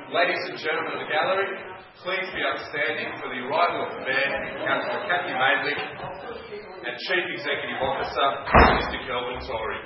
Ladies and gentlemen of the gallery, please be upstanding for the arrival of the band, Councillor Cathy Maidlick and Chief Executive Officer, Mr Kelvin Tory.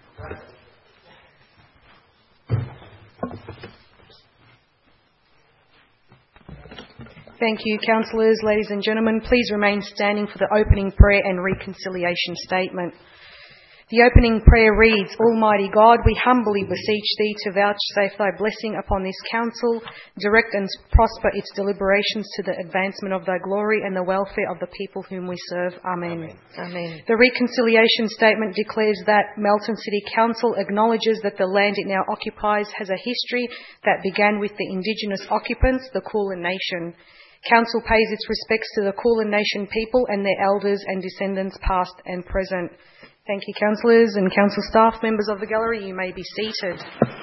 Thank you, councillors. Ladies and gentlemen, please remain standing for the opening prayer and reconciliation statement. The opening prayer reads, Almighty God, we humbly beseech Thee to vouchsafe Thy blessing upon this council, direct and prosper its deliberations to the advancement of Thy glory and the welfare of the people whom we serve. Amen. Amen. The reconciliation statement declares that Melton City Council acknowledges that the land it now occupies has a history that began with the Indigenous occupants, the Kulin Nation. Council pays its respects to the Kulin Nation people and their elders and descendants past and present. Thank you, councillors and council staff, members of the gallery. You may be seated.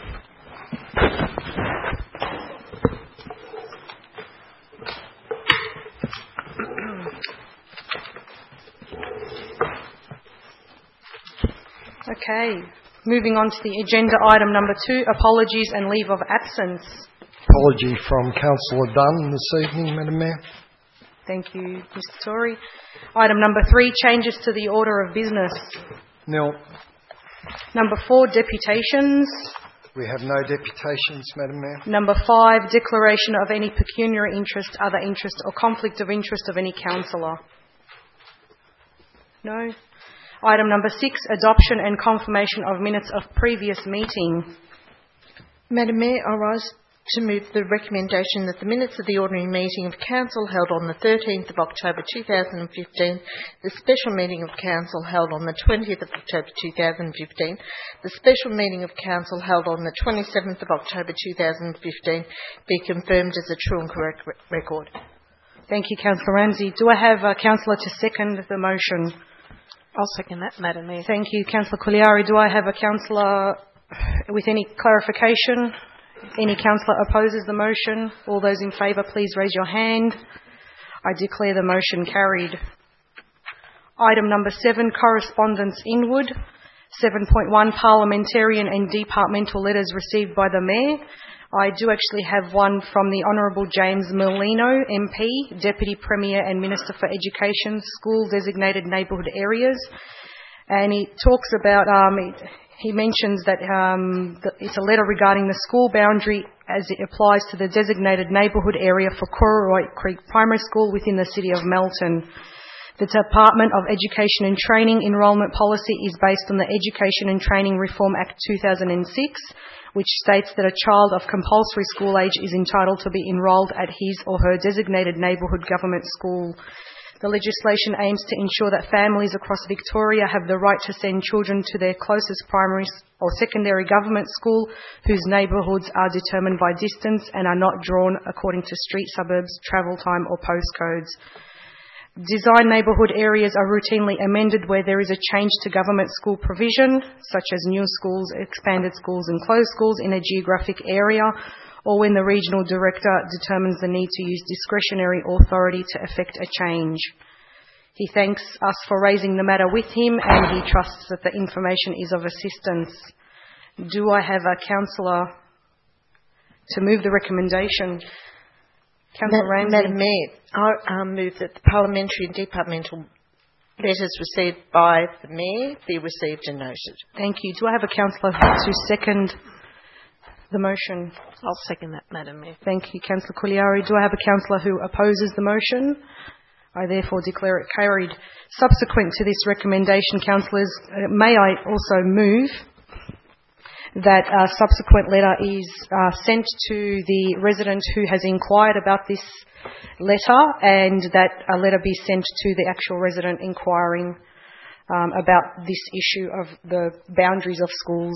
Okay, moving on to the agenda, item number 2, apologies and leave of absence. Apology from Councillor Dunn this evening, Madam Mayor. Thank you, Mr Tory. Item number 3, changes to the order of business. Nil. Number 4, deputations. We have no deputations, Madam Mayor. Number 5, declaration of any pecuniary interest, other interest or conflict of interest of any councillor. No. Item number 6, adoption and confirmation of minutes of previous meeting. Madam Mayor, I rise to move the recommendation that the minutes of the ordinary meeting of Council held on the 13th of October 2015, the special meeting of Council held on the 20th of October 2015, the special meeting of Council held on the 27th of October 2015 be confirmed as a true and correct record. Thank you, Councillor Ramsey. Do I have a councillor to second the motion? I'll second that, Madam Mayor. Thank you, Councillor Couliari. Do I have a councillor with any clarification? Any councillor opposes the motion? All those in favour, please raise your hand. I declare the motion carried. Item number 7, correspondence inward. 7.1, parliamentarian and departmental letters received by the Mayor. I do actually have one from the Honourable James Merlino, MP, Deputy Premier and Minister for Education, School Designated Neighbourhood Areas. And he talks about, he mentions that it's a letter regarding the school boundary as it applies to the designated neighbourhood area for Cororoy Creek Primary School within the City of Melton. The Department of Education and Training enrolment policy is based on the Education and Training Reform Act 2006, which states that a child of compulsory school age is entitled to be enrolled at his or her designated neighbourhood government school. The legislation aims to ensure that families across Victoria have the right to send children to their closest primary or secondary government school whose neighbourhoods are determined by distance and are not drawn according to street suburbs, travel time or postcodes. Design neighbourhood areas are routinely amended where there is a change to government school provision, such as new schools, expanded schools and closed schools in a geographic area, or when the regional director determines the need to use discretionary authority to effect a change. He thanks us for raising the matter with him and he trusts that the information is of assistance. Do I have a councillor to move the recommendation? Councillor Ramsey. Madam Mayor, I move that the parliamentary and departmental letters received by the Mayor be received and noted. Thank you. Do I have a councillor to second the motion? I'll second that, Madam Mayor. Thank you, Councillor Couliari. Do I have a councillor who opposes the motion? I therefore declare it carried. Subsequent to this recommendation, councillors, may I also move that a subsequent letter is sent to the resident who has inquired about this letter and that a letter be sent to the actual resident inquiring about this issue of the boundaries of schools.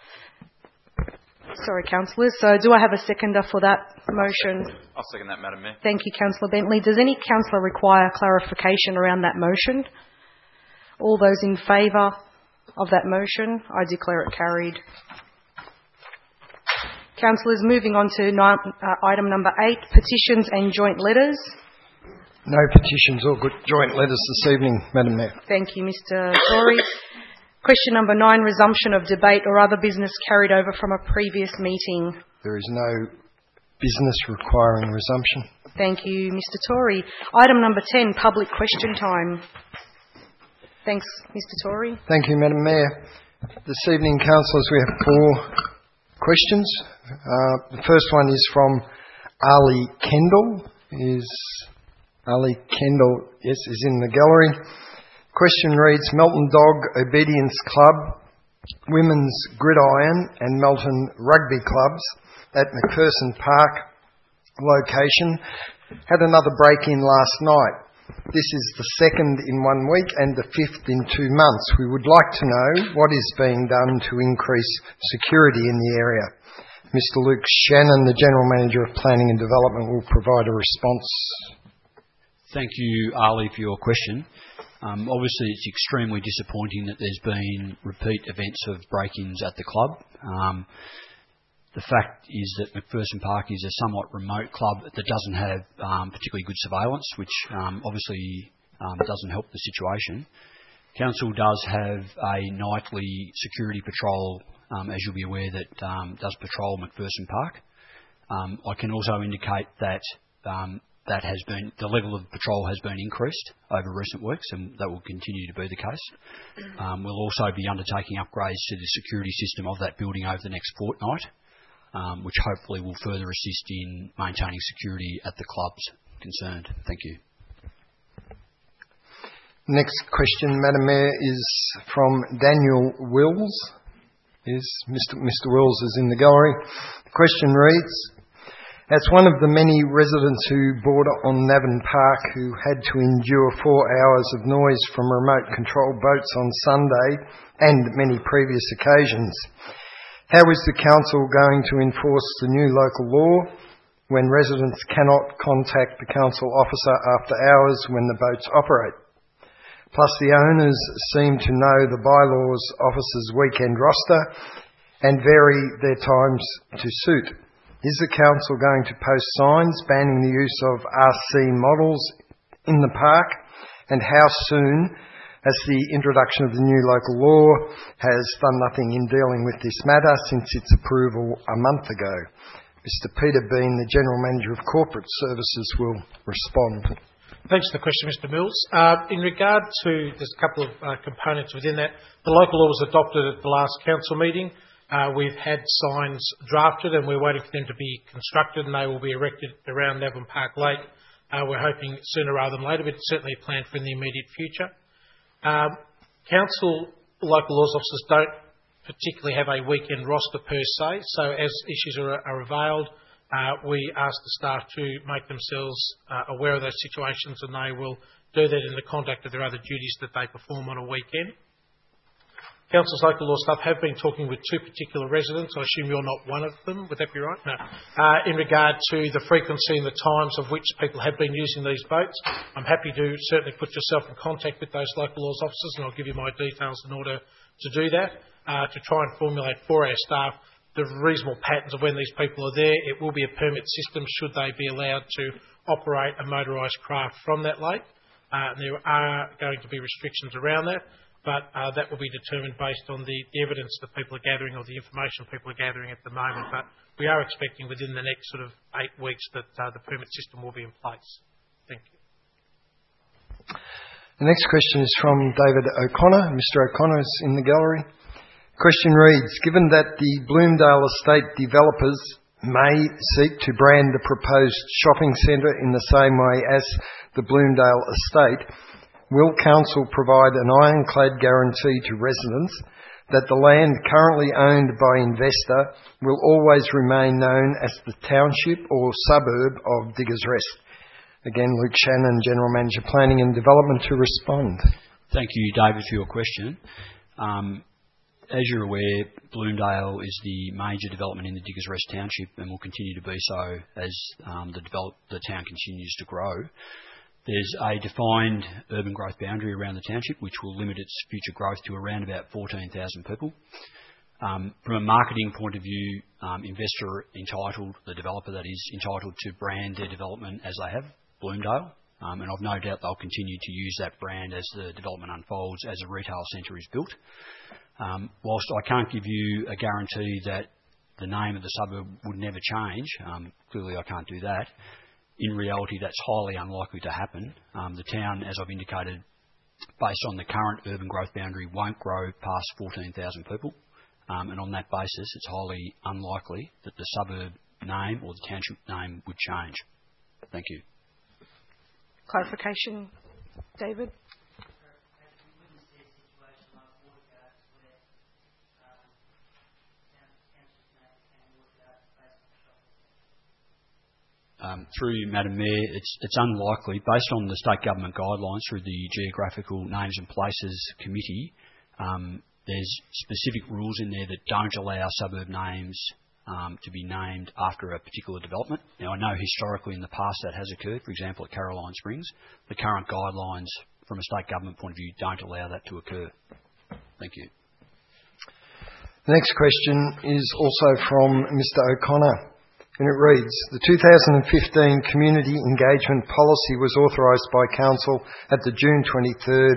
Sorry, councillors. So do I have a seconder for that motion? I'll second that, Madam Mayor. Thank you, Councillor Bentley. Does any councillor require clarification around that motion? All those in favour of that motion, I declare it carried. Councillors, moving on to item number 8, petitions and joint letters. No petitions or joint letters this evening, Madam Mayor. Thank you, Mr Tory. Question number 9, resumption of debate or other business carried over from a previous meeting. There is no business requiring resumption. Thank you, Mr. Tory. Item number 10, public question time. Thanks, Mr. Tory. Thank you, Madam Mayor. This evening, councillors, we have 4 questions. The first one is from Ali Kendall. Is Ali Kendall, yes, is in the gallery. Question reads, Melton Dog Obedience Club, Women's Gridiron and Melton Rugby Clubs at McPherson Park location had another break-in last night. This is the second in 1 week and the 5th in 2 months. We would like to know what is being done to increase security in the area. Mr. Luke Shannon, the General Manager of Planning and Development, will provide a response. Thank you, Ali, for your question. Obviously, it's extremely disappointing that there's been repeat events of break-ins at the club. The fact is that McPherson Park is a somewhat remote club that doesn't have particularly good surveillance, which obviously doesn't help the situation. Council does have a nightly security patrol, as you'll be aware, that does patrol McPherson Park. I can also indicate that the level of patrol has been increased over recent weeks, and that will continue to be the case. We'll also be undertaking upgrades to the security system of that building over the next fortnight, which hopefully will further assist in maintaining security at the clubs concerned. Thank you. Next question, Madam Mayor, is from Daniel Wills. Mr. Wills is in the gallery. The question reads, as one of the many residents who border on Navan Park who had to endure 4 hours of noise from remote control boats on Sunday and many previous occasions, how is the council going to enforce the new local law when residents cannot contact the council officer after hours when the boats operate? Plus, the owners seem to know the bylaws officer's weekend roster and vary their times to suit. Is the council going to post signs banning the use of RC models in the park? And how soon, as the introduction of the new local law has done nothing in dealing with this matter since its approval a month ago? Mr. Peter Bean, the General Manager of Corporate Services, will respond. Thanks for the question, Mr. Mills. In regard to, there's a couple of components within that. The local law was adopted at the last council meeting. We've had signs drafted and we're waiting for them to be constructed, and they will be erected around Navan Park Lake. We're hoping sooner rather than later, but it's certainly planned for in the immediate future. Council local laws officers don't particularly have a weekend roster per se, so as issues are availed, we ask the staff to make themselves aware of those situations, and they will do that in the conduct of their other duties that they perform on a weekend. Council's local law staff have been talking with 2 particular residents. I assume you're not one of them. Would that be right? No. In regard to the frequency and the times of which people have been using these boats, I'm happy to certainly put yourself in contact with those local laws officers, and I'll give you my details in order to do that, to try and formulate for our staff the reasonable patterns of when these people are there. It will be a permit system should they be allowed to operate a motorised craft from that lake. There are going to be restrictions around that, but that will be determined based on the evidence that people are gathering or the information people are gathering at the moment. But we are expecting within the next sort of 8 weeks that the permit system will be in place. Thank you. The next question is from David O'Connor. Mr. O'Connor is in the gallery. Question reads, given that the Bloomdale Estate developers may seek to brand the proposed shopping centre in the same way as the Bloomdale Estate, will Council provide an ironclad guarantee to residents that the land currently owned by Investor will always remain known as the township or suburb of Diggers Rest? Again, Luke Shannon, General Manager Planning and Development, to respond. Thank you, David, for your question. As you're aware, Bloomdale is the major development in the Diggers Rest township and will continue to be so as the town continues to grow. There's a defined urban growth boundary around the township which will limit its future growth to around about 14,000 people. From a marketing point of view, Investor entitled, the developer that is, entitled to brand their development as they have, Bloomdale, and I've no doubt they'll continue to use that brand as the development unfolds as a retail centre is built. Whilst I can't give you a guarantee that the name of the suburb would never change. Clearly, I can't do that. In reality, that's highly unlikely to happen. The town, as I've indicated, based on the current urban growth boundary, won't grow past 14,000 people. And on that basis, it's highly unlikely that the suburb name or the township name would change. Thank you. Clarification, David? Through you, Madam Mayor, it's unlikely, based on the state government guidelines through the Geographical Names and Places Committee, there's specific rules in there that don't allow suburb names to be named after a particular development. Now, I know historically in the past that has occurred, for example, at Caroline Springs. The current guidelines from a state government point of view don't allow that to occur. Thank you. The next question is also from Mr O'Connor. And it reads, the 2015 Community Engagement Policy was authorised by Council at the June 23rd,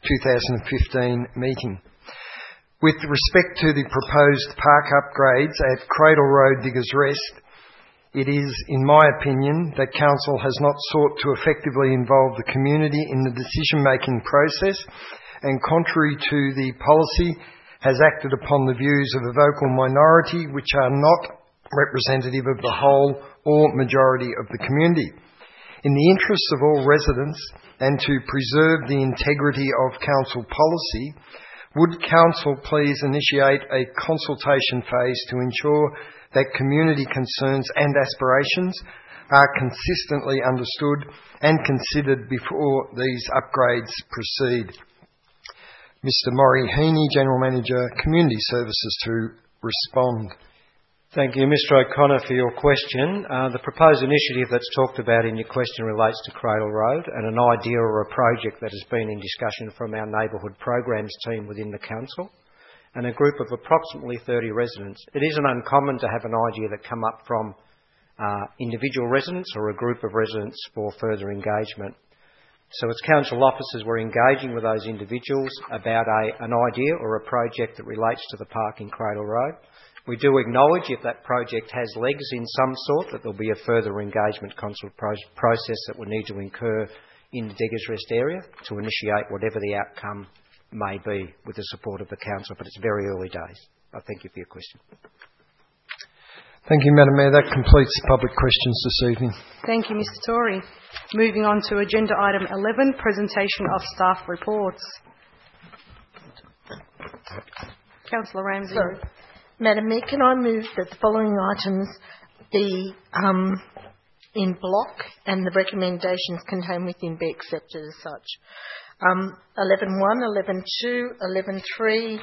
2015 meeting. With respect to the proposed park upgrades at Cradle Road, Diggers Rest, it is, in my opinion, that Council has not sought to effectively involve the community in the decision-making process and, contrary to the policy, has acted upon the views of a vocal minority which are not representative of the whole or majority of the community. In the interests of all residents and to preserve the integrity of Council policy, would Council please initiate a consultation phase to ensure that community concerns and aspirations are consistently understood and considered before these upgrades proceed? Mr Maury Heaney, General Manager, Community Services, to respond. Thank you, Mr O'Connor, for your question. The proposed initiative that's talked about in your question relates to Cradle Road and an idea or a project that has been in discussion from our neighbourhood programs team within the Council and a group of approximately 30 residents. It isn't uncommon to have an idea that come up from individual residents or a group of residents for further engagement. So as Council officers, we're engaging with those individuals about an idea or a project that relates to the park in Cradle Road. We do acknowledge if that project has legs in some sort that there'll be a further engagement process that will need to incur in the Diggers Rest area to initiate whatever the outcome may be with the support of the Council, but it's very early days. I thank you for your question. Thank you, Madam Mayor. That completes public questions this evening. Thank you, Mr Tory. Moving on to agenda item 11, presentation of staff reports. Councillor Ramsey. Sorry. Madam Mayor, can I move that the following items be in block and the recommendations contained within be accepted as such? 11.1, 11.2, 11.3,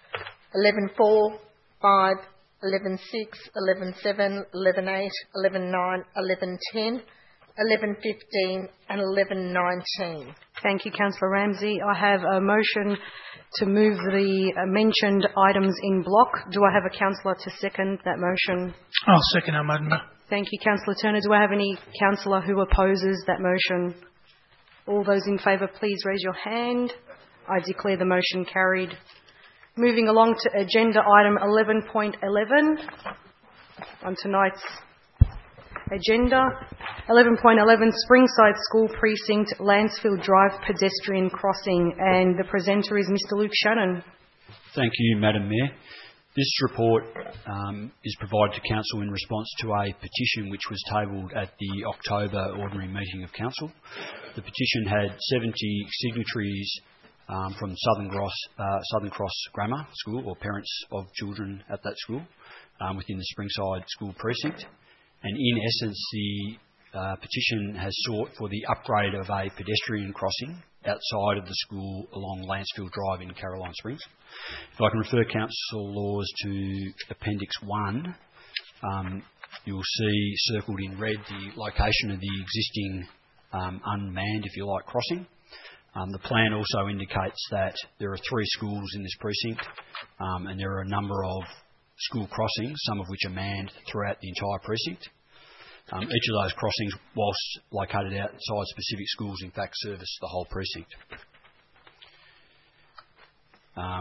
11.4, 5, 11.6, 11.7, 11.8, 11.9, 11.10, 11.15 and 11.19. Thank you, Councillor Ramsey. I have a motion to move the mentioned items in block. Do I have a councillor to second that motion? I'll second that, Madam Mayor. Thank you, Councillor Turner. Do I have any councillor who opposes that motion? All those in favour, please raise your hand. I declare the motion carried. Moving along to agenda item 11.11 on tonight's agenda. 11.11 Springside School Precinct Lancefield Drive pedestrian crossing, and the presenter is Mr Luke Shannon. Thank you, Madam Mayor. This report is provided to Council in response to a petition which was tabled at the October ordinary meeting of Council. The petition had 70 signatories from Southern Cross Grammar School, or parents of children at that school, within the Springside School Precinct. And in essence, the petition has sought for the upgrade of a pedestrian crossing outside of the school along Lancefield Drive in Caroline Springs. If I can refer Council Laws to Appendix 1, you'll see circled in red the location of the existing unmanned, if you like, crossing. The plan also indicates that there are 3 schools in this precinct, and there are a number of school crossings, some of which are manned throughout the entire precinct. Each of those crossings, whilst located outside specific schools, in fact service the whole precinct.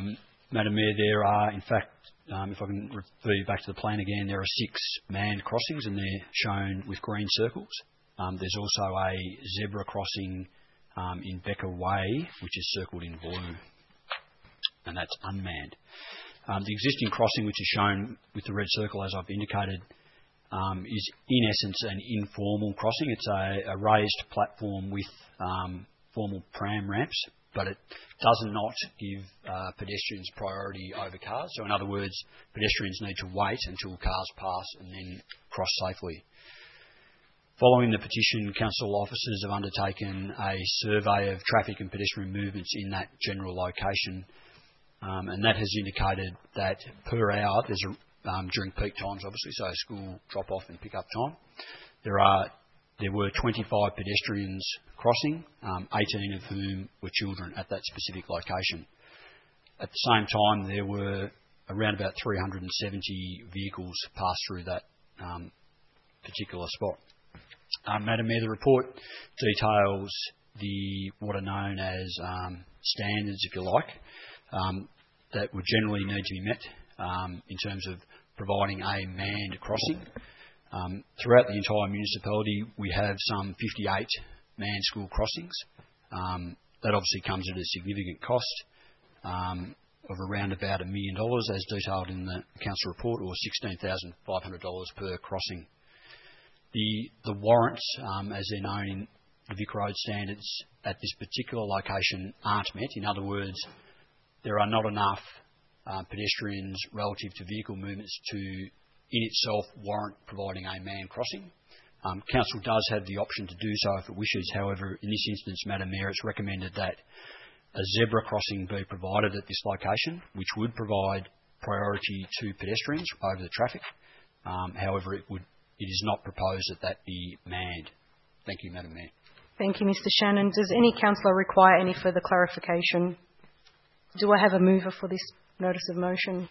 Madam Mayor, there are, in fact, if I can refer you back to the plan again, there are 6 manned crossings and they're shown with green circles. There's also a zebra crossing in Becker Way, which is circled in blue, and that's unmanned. The existing crossing, which is shown with the red circle, as I've indicated, is in essence an informal crossing. It's a raised platform with formal pram ramps, but it does not give pedestrians priority over cars. So in other words, pedestrians need to wait until cars pass and then cross safely. Following the petition, council officers have undertaken a survey of traffic and pedestrian movements in that general location, and that has indicated that per hour, during peak times obviously, so school drop-off and pick-up time, there were 25 pedestrians crossing, 18 of whom were children at that specific location. At the same time, there were around about 370 vehicles pass through that particular spot. Madam Mayor, the report details what are known as standards, if you like, that would generally need to be met in terms of providing a manned crossing. Throughout the entire municipality, we have some 58 manned school crossings. That obviously comes at a significant cost of around about $1 million, as detailed in the council report, or $16,500 per crossing. The warrants, as they're known in the Vic Road standards, at this particular location aren't met. In other words, there are not enough pedestrians relative to vehicle movements to, in itself, warrant providing a manned crossing. Council does have the option to do so if it wishes. However, in this instance, Madam Mayor, it's recommended that a zebra crossing be provided at this location, which would provide priority to pedestrians over the traffic. However, it is not proposed that be manned. Thank you, Madam Mayor. Thank you, Mr. Shannon. Does any councillor require any further clarification? Do I have a mover for this notice of motion?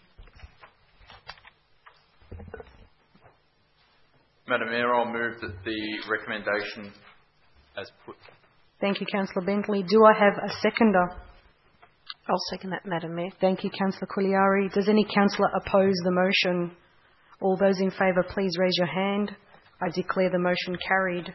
Madam Mayor, I'll move that the recommendation as put. Thank you, Councillor Bentley. Do I have a seconder? I'll second that, Madam Mayor. Thank you, Councillor Couliari. Does any councillor oppose the motion? All those in favour, please raise your hand. I declare the motion carried.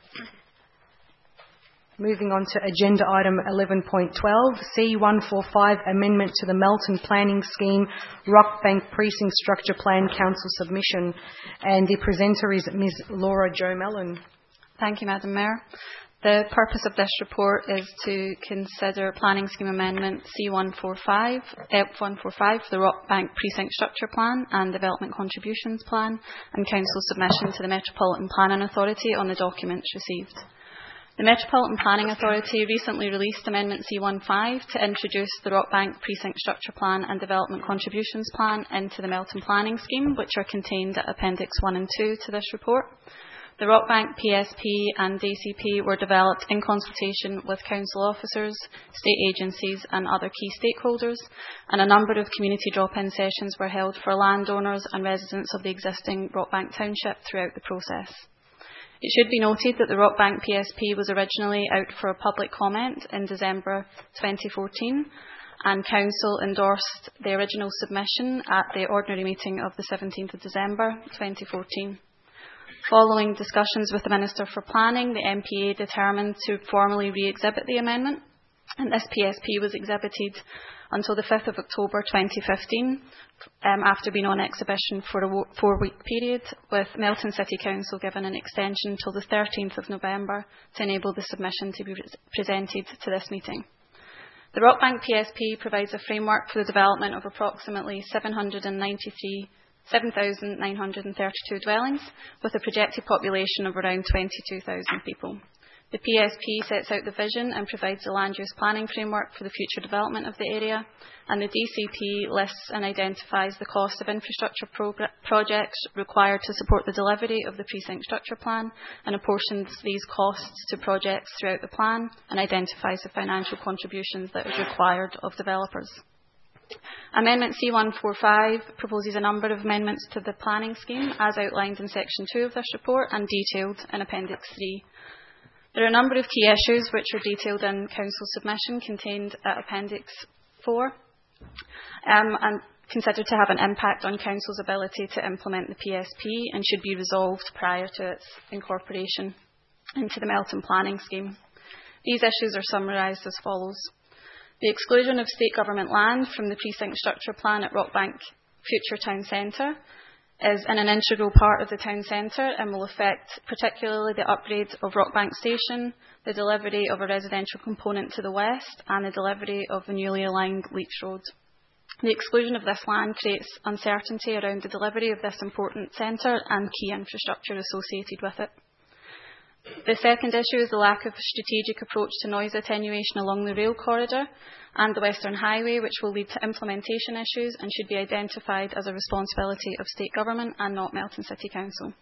Moving on to agenda item 11.12, C145, Amendment to the Melton Planning Scheme, Rockbank Precinct Structure Plan Council Submission. And the presenter is Ms. Laura Jo Mellon. Thank you, Madam Mayor. The purpose of this report is to consider Planning Scheme Amendment C145, for the Rockbank Precinct Structure Plan and Development Contributions Plan, and Council submission to the Metropolitan Planning Authority on the documents received. The Metropolitan Planning Authority recently released Amendment C15 to introduce the Rockbank Precinct Structure Plan and Development Contributions Plan into the Melton Planning Scheme, which are contained at Appendix 1 and 2 to this report. The Rockbank PSP and DCP were developed in consultation with council officers, state agencies and other key stakeholders, and a number of community drop-in sessions were held for landowners and residents of the existing Rockbank Township throughout the process. It should be noted that the Rockbank PSP was originally out for a public comment in December 2014, and Council endorsed the original submission at the ordinary meeting of the 17th of December 2014. Following discussions with the Minister for Planning, the MPA determined to formally re-exhibit the amendment, and this PSP was exhibited until the 5th of October 2015, after being on exhibition for a 4-week period, with Melton City Council given an extension till the 13th of November to enable the submission to be presented to this meeting. The Rockbank PSP provides a framework for the development of approximately 7,932 dwellings, with a projected population of around 22,000 people. The PSP sets out the vision and provides the land use planning framework for the future development of the area, and the DCP lists and identifies the cost of infrastructure projects required to support the delivery of the precinct structure plan, and apportions these costs to projects throughout the plan, and identifies the financial contributions that is required of developers. Amendment C145 proposes a number of amendments to the planning scheme as outlined in Section 2 of this report and detailed in Appendix 3. There are a number of key issues which are detailed in Council submission contained at Appendix 4. and considered to have an impact on Council's ability to implement the PSP and should be resolved prior to its incorporation into the Melton Planning Scheme. These issues are summarised as follows. The exclusion of state government land from the precinct structure plan at Rockbank Future Town Centre is an integral part of the town centre and will affect particularly the upgrade of Rockbank Station, the delivery of a residential component to the west and the delivery of the newly aligned Leach Road. The exclusion of this land creates uncertainty around the delivery of this important centre and key infrastructure associated with it. The second issue is the lack of a strategic approach to noise attenuation along the rail corridor and the Western Highway, which will lead to implementation issues and should be identified as a responsibility of state government and not Melton City Council.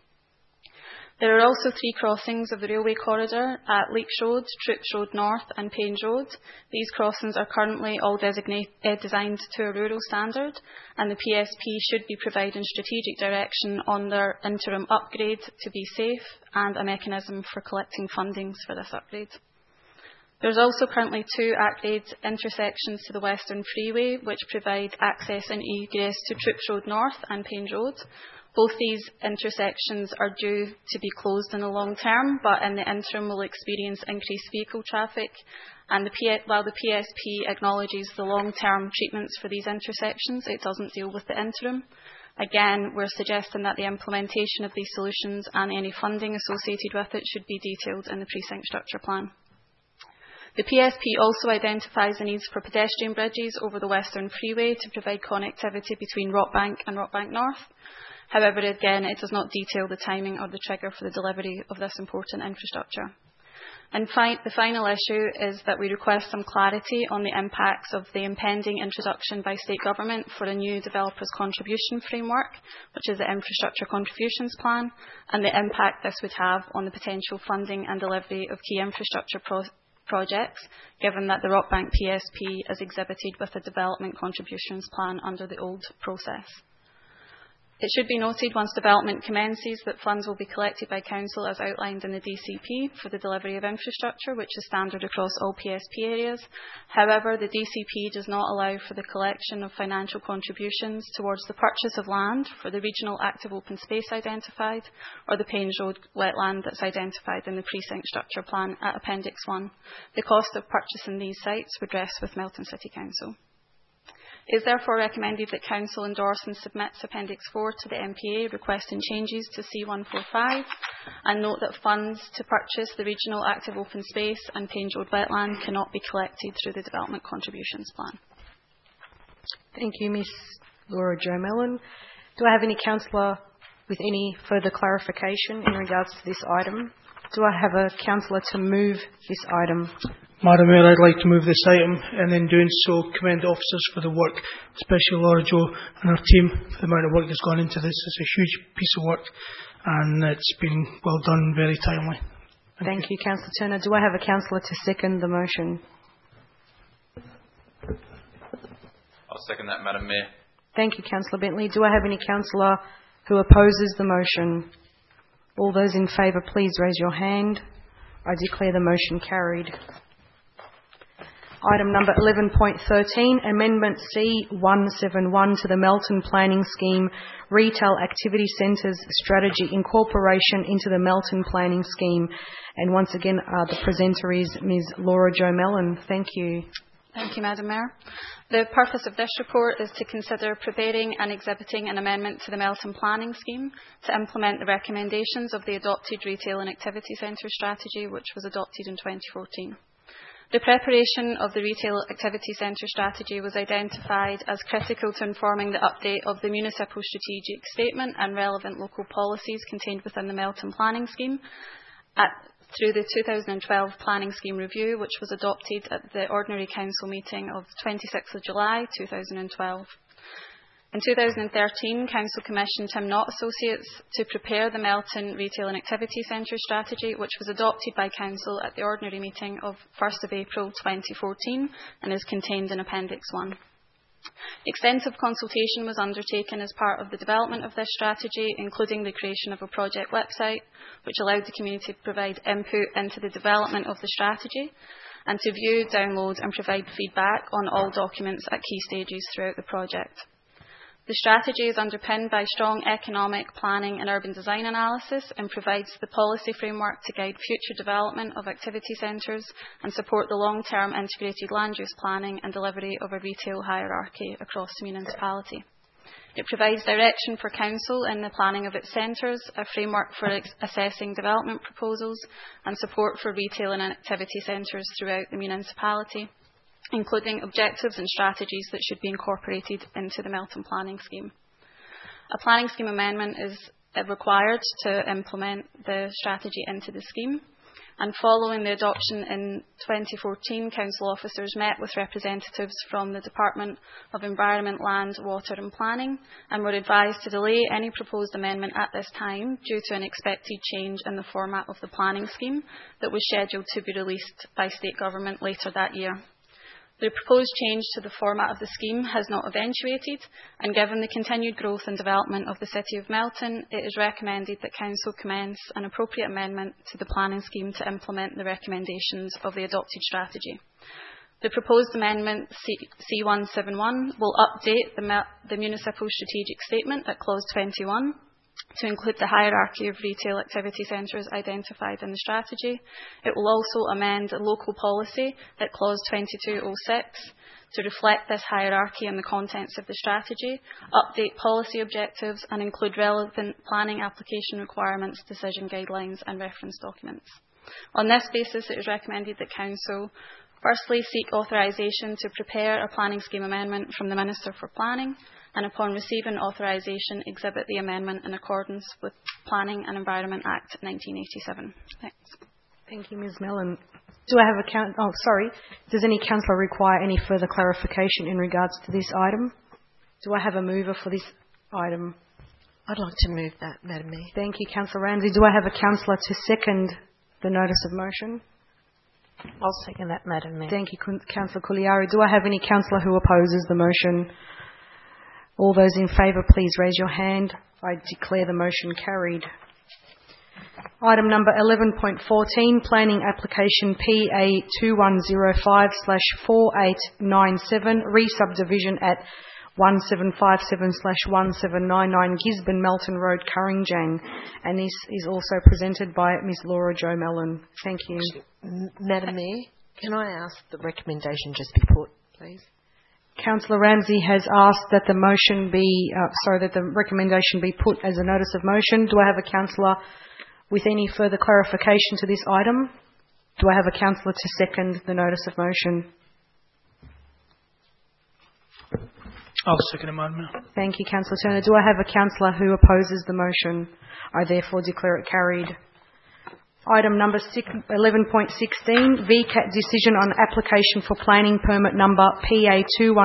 There are also 3 crossings of the railway corridor at Leach Road, Troops Road North and Paynes Road. These crossings are currently all designed to a rural standard, and the PSP should be providing strategic direction on their interim upgrade to be safe and a mechanism for collecting fundings for this upgrade. There is also currently 2 at-grade intersections to the Western Freeway, which provide access and egress to Troops Road North and Paynes Road. Both these intersections are due to be closed in the long term, but in the interim will experience increased vehicle traffic. And while the PSP acknowledges the long-term treatments for these intersections, it doesn't deal with the interim. Again, we're suggesting that the implementation of these solutions and any funding associated with it should be detailed in the precinct structure plan. The PSP also identifies the needs for pedestrian bridges over the Western Freeway to provide connectivity between Rockbank and Rockbank North. However, again, it does not detail the timing or the trigger for the delivery of this important infrastructure. And the final issue is that we request some clarity on the impacts of the impending introduction by state government for a new developers contribution framework, which is the Infrastructure Contributions Plan, and the impact this would have on the potential funding and delivery of key infrastructure projects, given that the Rockbank PSP is exhibited with a development contributions plan under the old process. It should be noted once development commences that funds will be collected by Council as outlined in the DCP for the delivery of infrastructure, which is standard across all PSP areas. However, the DCP does not allow for the collection of financial contributions towards the purchase of land for the regional active open space identified or the Paynes Road wetland that's identified in the precinct structure plan at Appendix 1. The cost of purchasing these sites would rest with Melton City Council. It is therefore recommended that Council endorse and submits Appendix 4 to the MPA requesting changes to C145 and note that funds to purchase the regional active open space and Paynes Road wetland cannot be collected through the Development Contributions Plan. Thank you, Ms Laura Jo Mellon. Do I have any councillor with any further clarification in regards to this item? Do I have a councillor to move this item? Madam Mayor, I'd like to move this item and in doing so commend the officers for the work, especially Laura Jo and her team for the amount of work that's gone into this. It's a huge piece of work and it's been well done, very timely. Thank you, Councillor Turner. Do I have a councillor to second the motion? I'll second that, Madam Mayor. Thank you, Councillor Bentley. Do I have any councillor who opposes the motion? All those in favour, please raise your hand. I declare the motion carried. Item number 11.13, Amendment C171 to the Melton Planning Scheme Retail Activity Centres Strategy Incorporation into the Melton Planning Scheme. And once again, the presenter is Ms Laura Jo Mellon. Thank you. Thank you, Madam Mayor. The purpose of this report is to consider preparing and exhibiting an amendment to the Melton Planning Scheme to implement the recommendations of the adopted Retail and Activity Centre Strategy, which was adopted in 2014. The preparation of the Retail Activity Centre Strategy was identified as critical to informing the update of the Municipal Strategic Statement and relevant local policies contained within the Melton Planning Scheme through the 2012 Planning Scheme Review, which was adopted at the Ordinary Council meeting of 26th of July 2012. In 2013, Council commissioned Tim Knott Associates to prepare the Melton Retail and Activity Centre Strategy, which was adopted by Council at the Ordinary meeting of 1st of April 2014 and is contained in Appendix 1. Extensive consultation was undertaken as part of the development of this strategy, including the creation of a project website, which allowed the community to provide input into the development of the strategy. and to view, download and provide feedback on all documents at key stages throughout the project. The strategy is underpinned by strong economic, planning and urban design analysis and provides the policy framework to guide future development of activity centres and support the long-term integrated land use planning and delivery of a retail hierarchy across the municipality. It provides direction for council in the planning of its centres, a framework for assessing development proposals and support for retail and activity centres throughout the municipality, including objectives and strategies that should be incorporated into the Melton Planning Scheme. A planning scheme amendment is required to implement the strategy into the scheme, and following the adoption in 2014, council officers met with representatives from the Department of Environment, Land, Water and Planning and were advised to delay any proposed amendment at this time due to an expected change in the format of the planning scheme that was scheduled to be released by state government later that year. The proposed change to the format of the scheme has not eventuated, and given the continued growth and development of the City of Melton, it is recommended that Council commence an appropriate amendment to the planning scheme to implement the recommendations of the adopted strategy. The proposed amendment C171 will update the Municipal Strategic Statement at Clause 21 to include the hierarchy of retail activity centres identified in the strategy. It will also amend the local policy at Clause 2206 to reflect this hierarchy and the contents of the strategy, update policy objectives and include relevant planning application requirements, decision guidelines and reference documents. On this basis, it is recommended that Council firstly seek authorisation to prepare a planning scheme amendment from the Minister for Planning, and upon receiving authorisation, exhibit the amendment in accordance with Planning and Environment Act 1987. Thanks. Thank you, Ms. Mellon. Does any councillor require any further clarification in regards to this item? Do I have a mover for this item? I'd like to move that, Madam Mayor. Thank you, Councillor Ramsey. Do I have a councillor to second the notice of motion? I'll second that, Madam Mayor. Thank you, Councillor Couliari. Do I have any councillor who opposes the motion? All those in favour, please raise your hand. I declare the motion carried. Item number 11.14, Planning Application PA 2105/4897, Re-subdivision at 1757/1799 Gisborne Melton Road, Curringjang. And this is also presented by Ms. Laura Jo Mellon. Thank you. Madam Mayor, can I ask the recommendation just be put, please? Councillor Ramsey has asked that the recommendation be put as a notice of motion. Do I have a councillor with any further clarification to this item? Do I have a councillor to second the notice of motion? I'll second it, Madam Mayor. Thank you, Councillor Turner. Do I have a councillor who opposes the motion? I therefore declare it carried. Item number 11.16, VCAT decision on application for planning permit number PA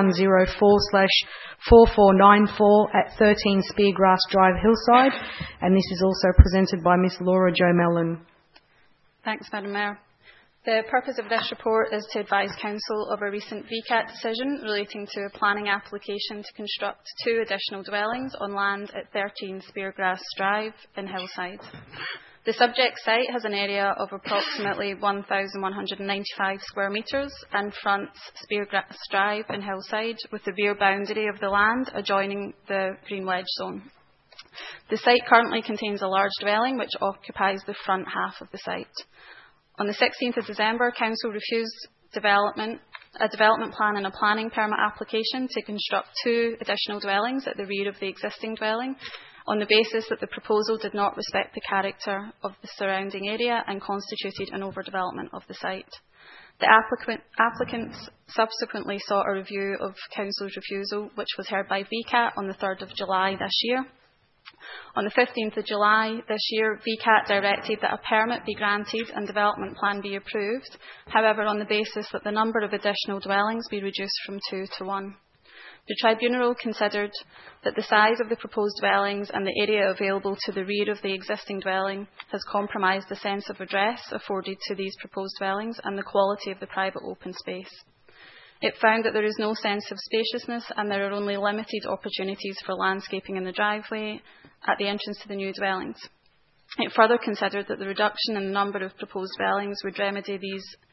2104/4494 at 13 Speargrass Drive, Hillside. And this is also presented by Ms. Laura Jo Mellon. Thanks, Madam Mayor. The purpose of this report is to advise Council of a recent VCAT decision relating to a planning application to construct 2 additional dwellings on land at 13 Speargrass Drive in Hillside. The subject site has an area of approximately 1,195 square metres and fronts Speargrass Drive in Hillside with the rear boundary of the land adjoining the Green Wedge zone. The site currently contains a large dwelling which occupies the front half of the site. On the 16th of December, Council refused a development plan and a planning permit application to construct 2 additional dwellings at the rear of the existing dwelling, on the basis that the proposal did not respect the character of the surrounding area and constituted an overdevelopment of the site. The applicants subsequently sought a review of Council's refusal, which was heard by VCAT on the 3rd of July this year. On the 15th of July this year, VCAT directed that a permit be granted and development plan be approved, however on the basis that the number of additional dwellings be reduced from 2 to 1. The Tribunal considered that the size of the proposed dwellings and the area available to the rear of the existing dwelling has compromised the sense of address afforded to these proposed dwellings and the quality of the private open space. It found that there is no sense of spaciousness and there are only limited opportunities for landscaping in the driveway at the entrance to the new dwellings. It further considered that the reduction in the number of proposed dwellings would remedy these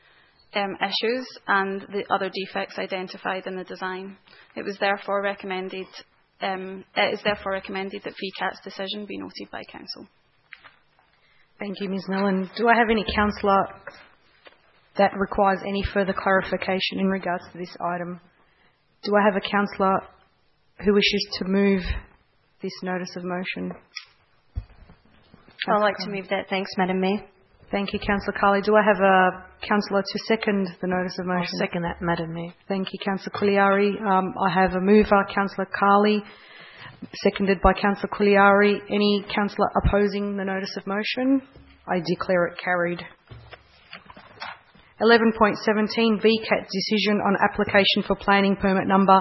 issues and the other defects identified in the design. It is therefore recommended that VCAT's decision be noted by Council. Thank you, Ms Millen. Do I have any councillor that requires any further clarification in regards to this item? Do I have a councillor who wishes to move this notice of motion? I'd like to move that. Thanks, Madam Mayor. Thank you, Councillor Carley. Do I have a councillor to second the notice of motion? I'll second that, Madam Mayor. Thank you, Councillor Couliari. I have a mover, Councillor Carley, seconded by Councillor Couliari. Any councillor opposing the notice of motion? I declare it carried. 11.17 VCAT decision on application for planning permit number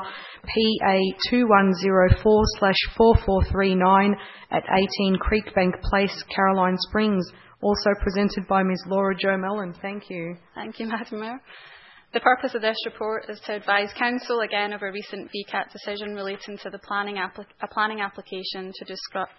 PA2104/4439 at 18 Creekbank Place, Caroline Springs. Also presented by Ms Laura Jo Mellon. Thank you. Thank you, Madam Mayor. The purpose of this report is to advise Council again of a recent VCAT decision relating to the planning application to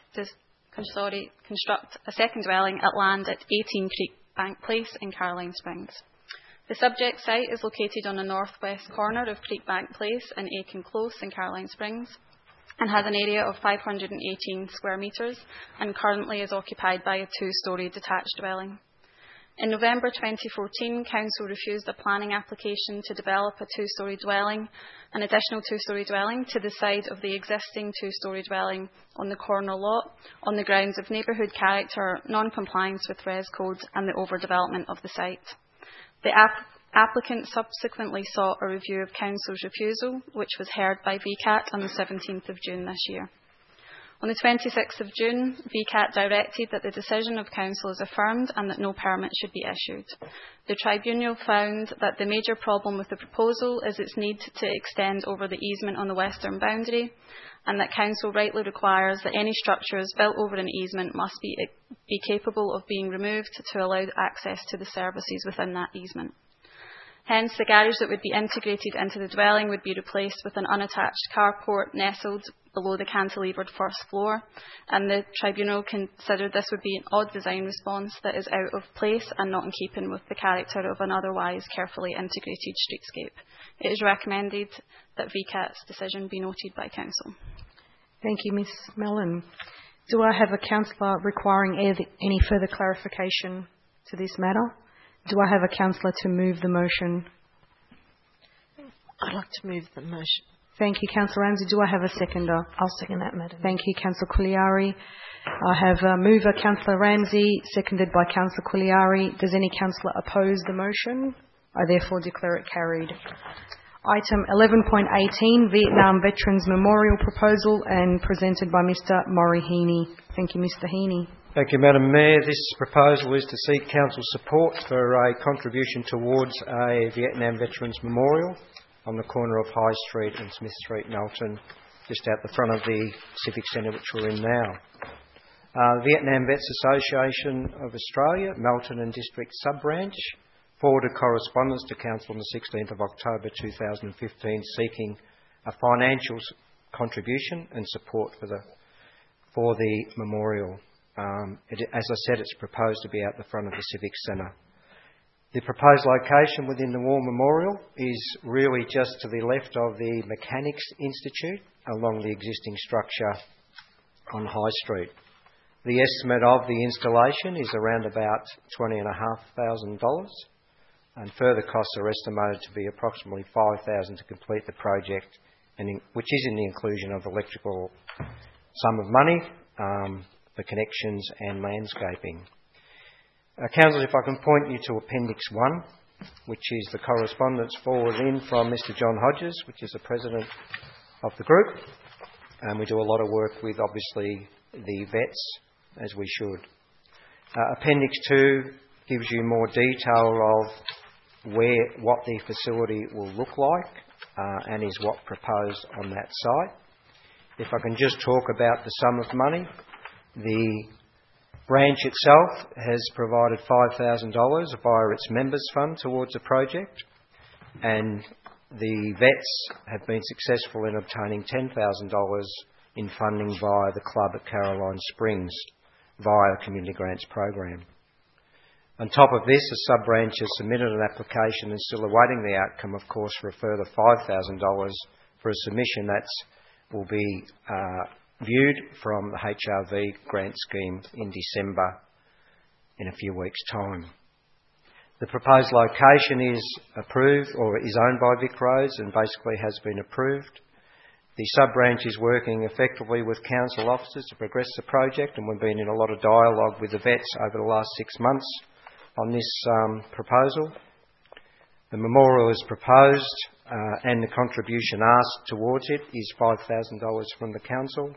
construct a second dwelling at land at 18 Creekbank Place in Caroline Springs. The subject site is located on the northwest corner of Creekbank Place in Aiken Close in Caroline Springs and has an area of 518 square metres and currently is occupied by a two-storey detached dwelling. In November 2014, Council refused a planning application to develop an additional two-storey dwelling to the side of the existing two-storey dwelling on the corner lot on the grounds of neighbourhood character, non-compliance with res codes and the overdevelopment of the site. The applicant subsequently sought a review of Council's refusal, which was heard by VCAT on the 17th of June this year. On the 26th of June, VCAT directed that the decision of Council is affirmed and that no permit should be issued. The Tribunal found that the major problem with the proposal is its need to extend over the easement on the western boundary, and that Council rightly requires that any structures built over an easement must be capable of being removed to allow access to the services within that easement. Hence, the garage that would be integrated into the dwelling would be replaced with an unattached carport nestled below the cantilevered first floor, and the Tribunal considered this would be an odd design response that is out of place and not in keeping with the character of an otherwise carefully integrated streetscape. It is recommended that VCAT's decision be noted by Council. Thank you, Ms Mellon. Do I have a councillor requiring any further clarification to this matter? Do I have a councillor to move the motion? I'd like to move the motion. Thank you, Councillor Ramsey. Do I have a seconder? I'll second that, Madam. Thank you, Councillor Couliari. I have a mover, Councillor Ramsey, seconded by Councillor Couliari. Does any councillor oppose the motion? I therefore declare it carried. Item 11.18, Vietnam Veterans Memorial Proposal, and presented by Mr Maury Heaney. Thank you, Mr Heaney. Thank you, Madam Mayor. This proposal is to seek Council support for a contribution towards a Vietnam Veterans Memorial on the corner of High Street and Smith Street, Melton, just out the front of the Civic Centre, which we're in now. Vietnam Vets Association of Australia, Melton and District Sub-Branch, forwarded correspondence to Council on the 16th of October 2015 seeking a financial contribution and support for the memorial. As I said, it's proposed to be out the front of the Civic Centre. The proposed location within the War Memorial is really just to the left of the Mechanics Institute along the existing structure on High Street. The estimate of the installation is around about $20,500, and further costs are estimated to be approximately $5,000 to complete the project, which is in the inclusion of electrical sum of money, for connections and landscaping. Councillors, if I can point you to Appendix 1, which is the correspondence forwarded in from Mr John Hodges, which is the President of the group, and we do a lot of work with, obviously, the vets, as we should. Appendix 2 gives you more detail of what the facility will look like and is what proposed on that site. If I can just talk about the sum of money, the branch itself has provided $5,000 via its members fund towards the project, and the vets have been successful in obtaining $10,000 in funding via the club at Caroline Springs via a community grants program. On top of this, a sub-branch has submitted an application and still awaiting the outcome, of course, for a further $5,000 for a submission that will be viewed from the HRV grant scheme in December in a few weeks' time. The proposed location is approved or is owned by Vic Roads and basically has been approved. The sub-branch is working effectively with council officers to progress the project, and we've been in a lot of dialogue with the vets over the last 6 months on this proposal. The memorial is proposed and the contribution asked towards it is $5,000 from the council.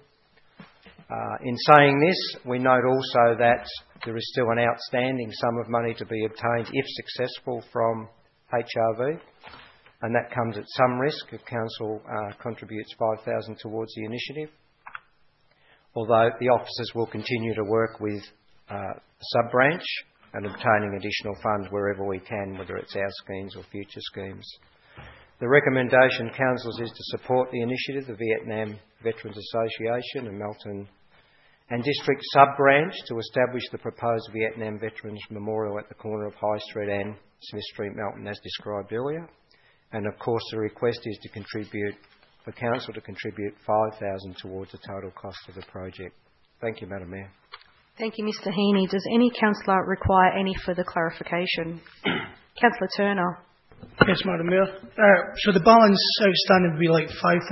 In saying this, we note also that there is still an outstanding sum of money to be obtained if successful from HRV, and that comes at some risk if council contributes $5,000 towards the initiative. Although the officers will continue to work with sub-branch and obtaining additional funds wherever we can, whether it's our schemes or future schemes. The recommendation, councils, is to support the initiative, the Vietnam Veterans Association and Melton and District Sub-Branch to establish the proposed Vietnam Veterans Memorial at the corner of High Street and Smith Street, Melton, as described earlier. And of course the request is to contribute, for council to contribute $5,000 towards the total cost of the project. Thank you, Madam Mayor. Thank you, Mr Heaney. Does any councillor require any further clarification? Councillor Turner. Yes, Madam Mayor. So the balance outstanding would be like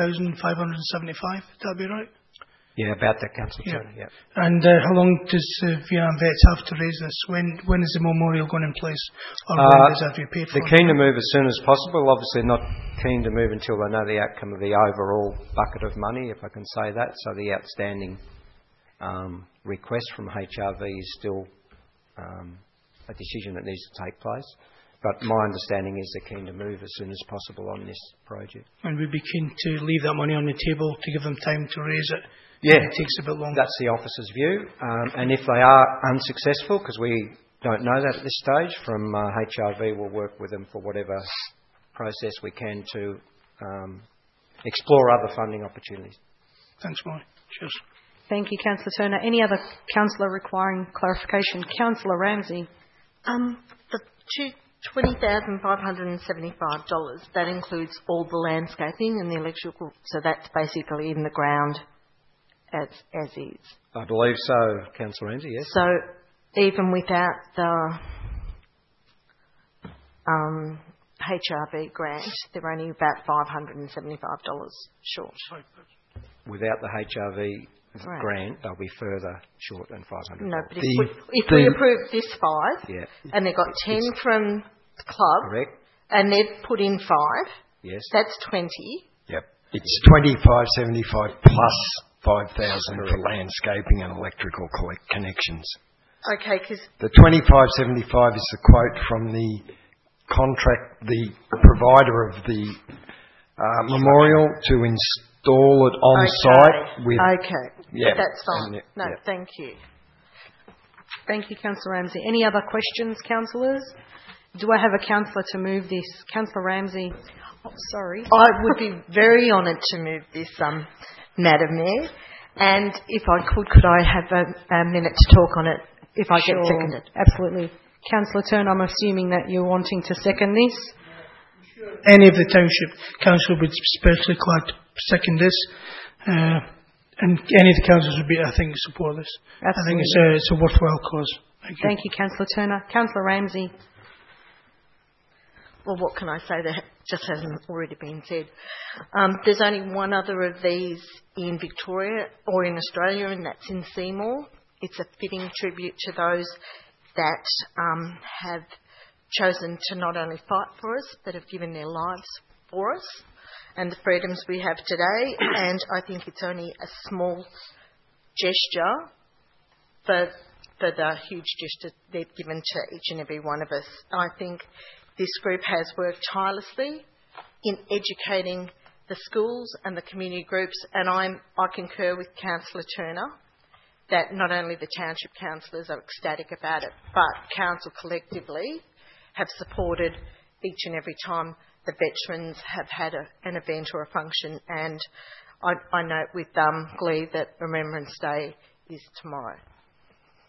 5,575. Would that be right? Yeah, about that, Councillor Turner, yeah. And how long does Vietnam Vets have to raise this? When is the memorial going in place? Or when does that have to be paid for? They're keen to move as soon as possible. Obviously not keen to move until they know the outcome of the overall bucket of money, if I can say that. So the outstanding request from HRV is still a decision that needs to take place. But my understanding is they're keen to move as soon as possible on this project. And we'd be keen to leave that money on the table to give them time to raise it. Yeah, it takes a bit longer. That's the officer's view. And if they are unsuccessful, because we don't know that at this stage, from HRV we'll work with them for whatever process we can to explore other funding opportunities. Thanks, Mike. Cheers. Thank you, Councillor Turner. Any other councillor requiring clarification? Councillor Ramsey. The $20,575, that includes all the landscaping and the electrical, so that's basically in the ground as is. I believe so, Councillor Ramsey, yes. So even without the HRV grant, they're only about $575 short. Without the HRV grant, they'll be further short than $500. No, but if we approve this $5, and they've got 10 from the club, correct, and they've put in 5, yes, that's 20. Yep, it's $25.75 plus $5,000 for landscaping and electrical connections. Okay, because the $25.75 is the quote from the contract, the provider of the memorial to install it on site. With that's fine. Thank you. Thank you, Councillor Ramsey. Any other questions, councillors? Do I have a councillor to move this? Councillor Ramsey. Oh, sorry. I would be very honoured to move this, Madam Mayor. And if I could I have a minute to talk on it if I get seconded? Absolutely. Councillor Turner, I'm assuming that you're wanting to second this. Any of the township council would especially glad to second this. And any of the councils would be, I think, support this. Absolutely. I think it's a worthwhile cause. Thank you, Councillor Turner. Councillor Ramsey. Well, what can I say that just hasn't already been said? There's only one other of these in Victoria or in Australia, and that's in Seymour. It's a fitting tribute to those that have chosen to not only fight for us, but have given their lives for us and the freedoms we have today. And I think it's only a small gesture for the huge gesture they've given to each and every one of us. I think this group has worked tirelessly in educating the schools and the community groups, and I concur with Councillor Turner that not only the township councillors are ecstatic about it, but council collectively have supported each and every time the veterans have had an event or a function. And I note with glee that Remembrance Day is tomorrow.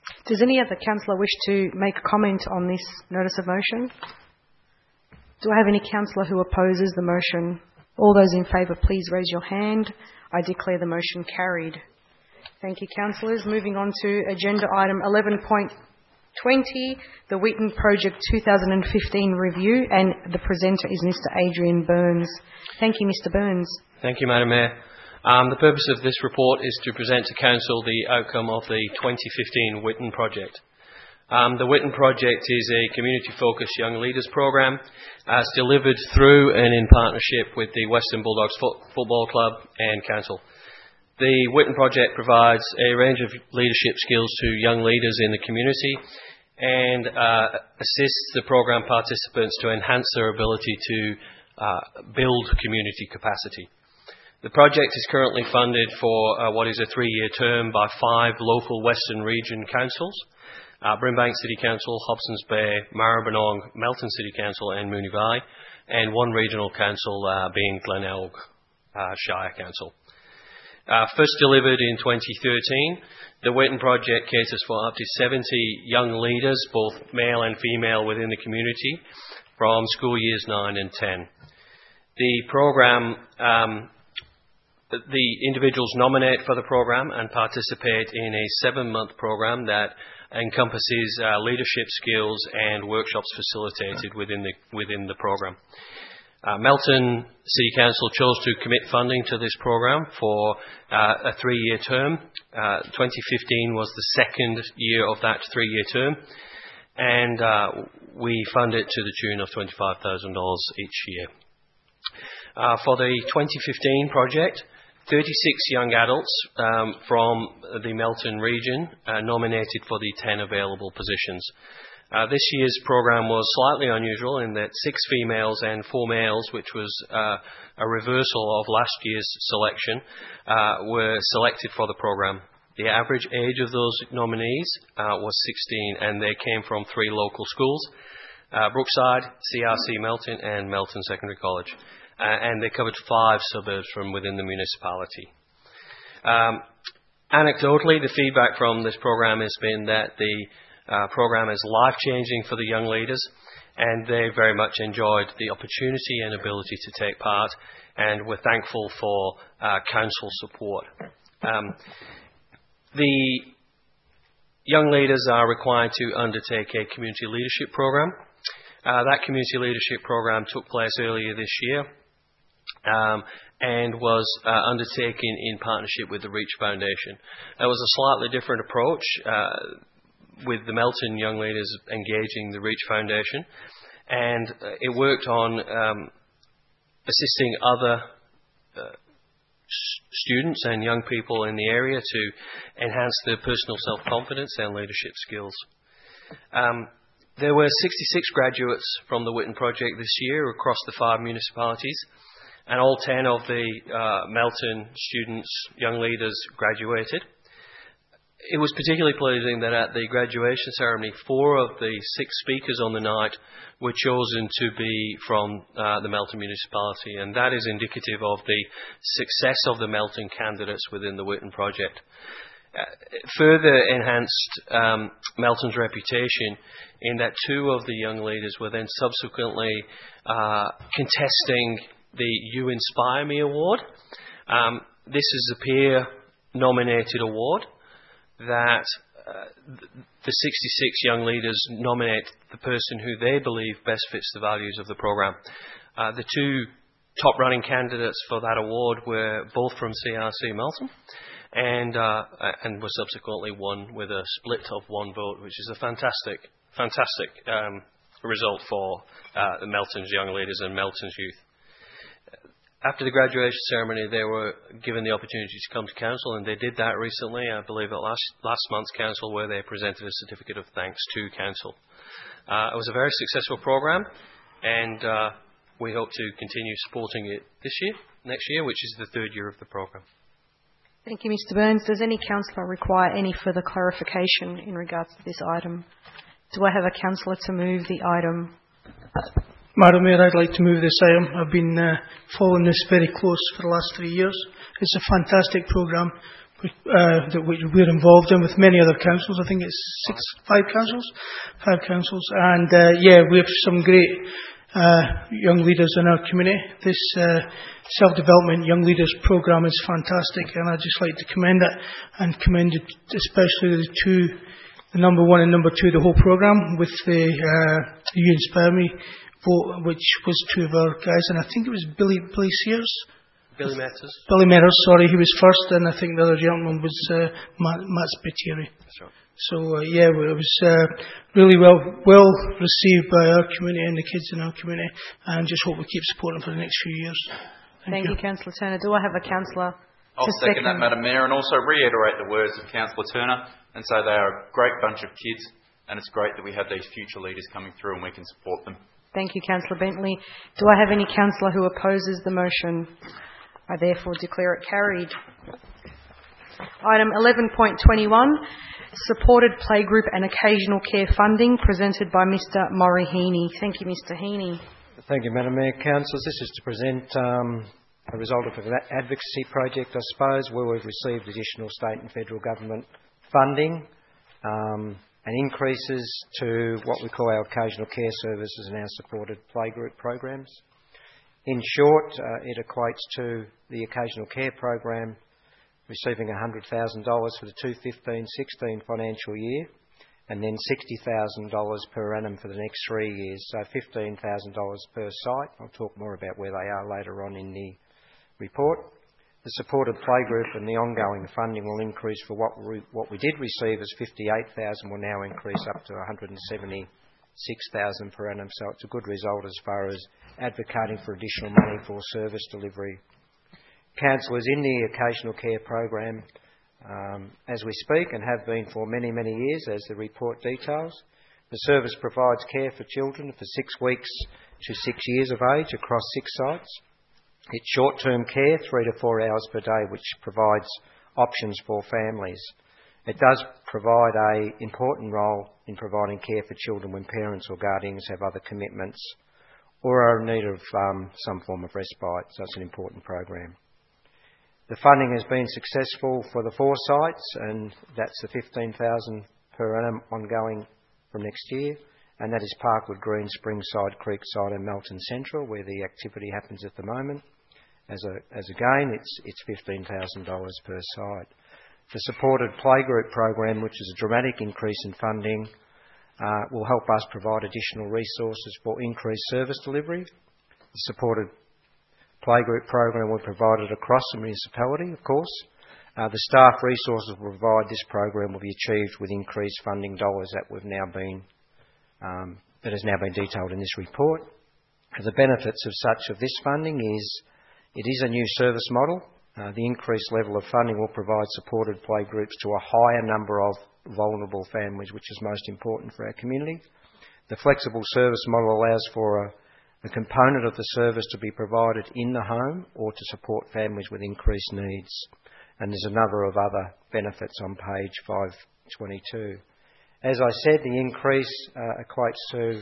Does any other councillor wish to make a comment on this notice of motion? Do I have any councillor who opposes the motion? All those in favour, please raise your hand. I declare the motion carried. Thank you, councillors. Moving on to agenda item 11.20, the Whitten Project 2015 review, and the presenter is Mr. Adrian Burns. Thank you, Mr. Burns. Thank you, Madam Mayor. The purpose of this report is to present to Council the outcome of the 2015 Whitten Project. The Whitten Project is a community-focused young leaders programme as delivered through and in partnership with the Western Bulldogs Football Club and Council. The Whitten Project provides a range of leadership skills to young leaders in the community and assists the programme participants to enhance their ability to build community capacity. The project is currently funded for what is a 3-year term by 5 local Western Region councils, Brimbank City Council, Hobsons Bay, Maribyrnong, Melton City Council and Moonee Valley, and one regional council being Glenelg Shire Council. First delivered in 2013, the Whitten Project caters for up to 70 young leaders, both male and female, within the community from school years 9 and 10. The programme, the individuals nominate for the programme and participate in a 7-month programme that encompasses leadership skills and workshops facilitated within the programme. Melton City Council chose to commit funding to this programme for a 3-year term. 2015 was the second year of that 3-year term, and we fund it to the tune of $25,000 each year. For the 2015 project, 36 young adults from the Melton region nominated for the 10 available positions. This year's programme was slightly unusual in that 6 females and 4 males, which was a reversal of last year's selection, were selected for the programme. The average age of those nominees was 16, and they came from 3 local schools, Brookside, CRC Melton and Melton Secondary College. And they covered 5 suburbs from within the municipality. Anecdotally, the feedback from this programme has been that the programme is life-changing for the young leaders, and they very much enjoyed the opportunity and ability to take part, and we're thankful for council support. The young leaders are required to undertake a community leadership programme. That community leadership programme took place earlier this year and was undertaken in partnership with the Reach Foundation. It was a slightly different approach with the Melton young leaders engaging the Reach Foundation, and it worked on assisting other students and young people in the area to enhance their personal self-confidence and leadership skills. There were 66 graduates from the Whitten Project this year across the 5 municipalities, and all 10 of the Melton students, young leaders, graduated. It was particularly pleasing that at the graduation ceremony, 4 of the 6 speakers on the night were chosen to be from the Melton municipality, and that is indicative of the success of the Melton candidates within the Whitten Project. Further enhanced Melton's reputation in that 2 of the young leaders were then subsequently contesting the You Inspire Me Award. This is a peer-nominated award that the 66 young leaders nominate the person who they believe best fits the values of the programme. The 2 top-running candidates for that award were both from CRC Melton, and were subsequently won with a split of 1 vote, which is a fantastic result for the Melton's young leaders and Melton's youth. After the graduation ceremony, they were given the opportunity to come to council, and they did that recently, I believe at last month's council, where they presented a certificate of thanks to council. It was a very successful programme, and we hope to continue supporting it next year, which is the 3rd year of the programme. Thank you, Mr. Burns. Does any councillor require any further clarification in regards to this item? Do I have a councillor to move the item? Madam Mayor, I'd like to move this item. I've been following this very close for the last 3 years. It's a fantastic programme that we're involved in with many other councils. I think it's five councils. And we have some great young leaders in our community. This self-development young leaders programme is fantastic, and I'd just like to commend it, and commend it especially the number one and number two, the whole programme, with the You Inspire Me vote, which was two of our guys, and I think it was Billy Sears. Billy Matters. Billy Matters, sorry, he was first, and I think the other gentleman was Matt Spiteri. That's right. So it was really well received by our community and the kids in our community, and just hope we keep supporting for the next few years. Thank you, Councillor Turner. Do I have a councillor? I'll second that, Madam Mayor, and also reiterate the words of Councillor Turner and say they are a great bunch of kids, and it's great that we have these future leaders coming through and we can support them. Thank you, Councillor Bentley. Do I have any councillor who opposes the motion? I therefore declare it carried. Item 11.21, supported playgroup and occasional care funding, presented by Mr. Murray Heaney. Thank you, Mr. Heaney. Thank you, Madam Mayor. Councillors, this is to present a result of an advocacy project, I suppose, where we've received additional state and federal government funding and increases to what we call our occasional care services and our supported playgroup programs. In short, it equates to the occasional care program receiving $100,000 for the 2015-16 financial year, and then $60,000 per annum for the next 3 years, so $15,000 per site. I'll talk more about where they are later on in the report. The supported playgroup and the ongoing funding will increase for what we did receive as $58,000 will now increase up to $176,000 per annum, so it's a good result as far as advocating for additional money for service delivery. Council is in the occasional care program as we speak and have been for many, many years, as the report details. The service provides care for children for 6 weeks to 6 years of age across 6 sites. It's short-term care, 3 to 4 hours per day, which provides options for families. It does provide an important role in providing care for children when parents or guardians have other commitments or are in need of some form of respite, so it's an important program. The funding has been successful for the 4 sites, and that's the $15,000 per annum ongoing from next year, and that is Parkwood Green, Springside, Creekside and Melton Central, where the activity happens at the moment. As again, it's $15,000 per site. The supported playgroup program, which is a dramatic increase in funding, will help us provide additional resources for increased service delivery. The supported playgroup program will be provided across the municipality, of course. The staff resources will provide this program will be achieved with increased funding dollars that has now been detailed in this report. The benefits of this funding is it is a new service model. The increased level of funding will provide supported playgroups to a higher number of vulnerable families, which is most important for our community. The flexible service model allows for a component of the service to be provided in the home or to support families with increased needs. And there's a number of other benefits on page 522. As I said, the increase equates to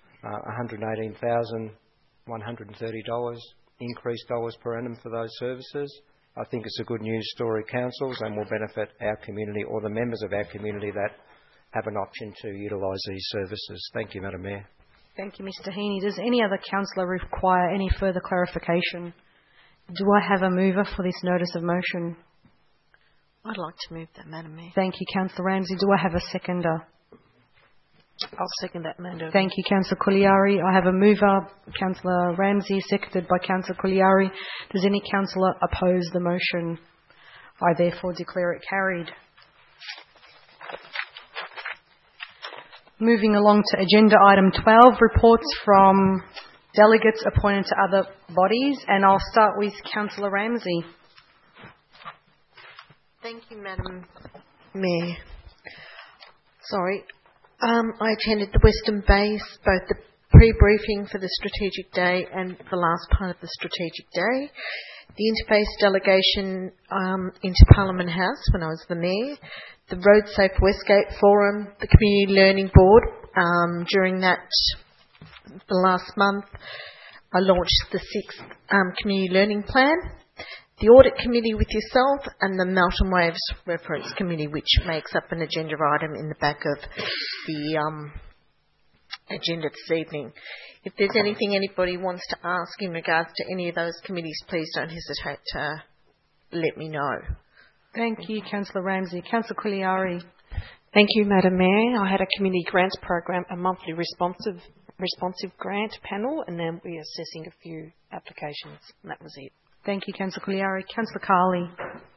$118,130 increased dollars per annum for those services. I think it's a good news story, councils, and will benefit our community or the members of our community that have an option to utilise these services. Thank you, Madam Mayor. Thank you, Mr. Heaney. Does any other councillor require any further clarification? Do I have a mover for this notice of motion? I'd like to move that, Madam Mayor. Thank you, Councillor Ramsey. Do I have a seconder? I'll second that, Madam. Thank you, Councillor Couliari. I have a mover, Councillor Ramsey, seconded by Councillor Couliari. Does any councillor oppose the motion? I therefore declare it carried. Moving along to agenda item 12, reports from delegates appointed to other bodies, and I'll start with Councillor Ramsey. Thank you, Madam Mayor. Sorry. I attended the Western Base, both the pre-briefing for the strategic day and the last part of the strategic day. The interface delegation into Parliament House when I was the Mayor. The Road Safe Westgate Forum, the Community Learning Board. During the last month, I launched the 6th Community Learning Plan. the Audit Committee with yourself, and the Mountain Waves Reference Committee, which makes up an agenda item in the back of the agenda this evening. If there's anything anybody wants to ask in regards to any of those committees, please don't hesitate to let me know. Thank you, Councillor Ramsey. Councillor Quiliari. Thank you, Madam Mayor. I had a community grants program, a monthly responsive grant panel, and then we're assessing a few applications, and that was it. Thank you, Councillor Quiliari. Councillor Carley.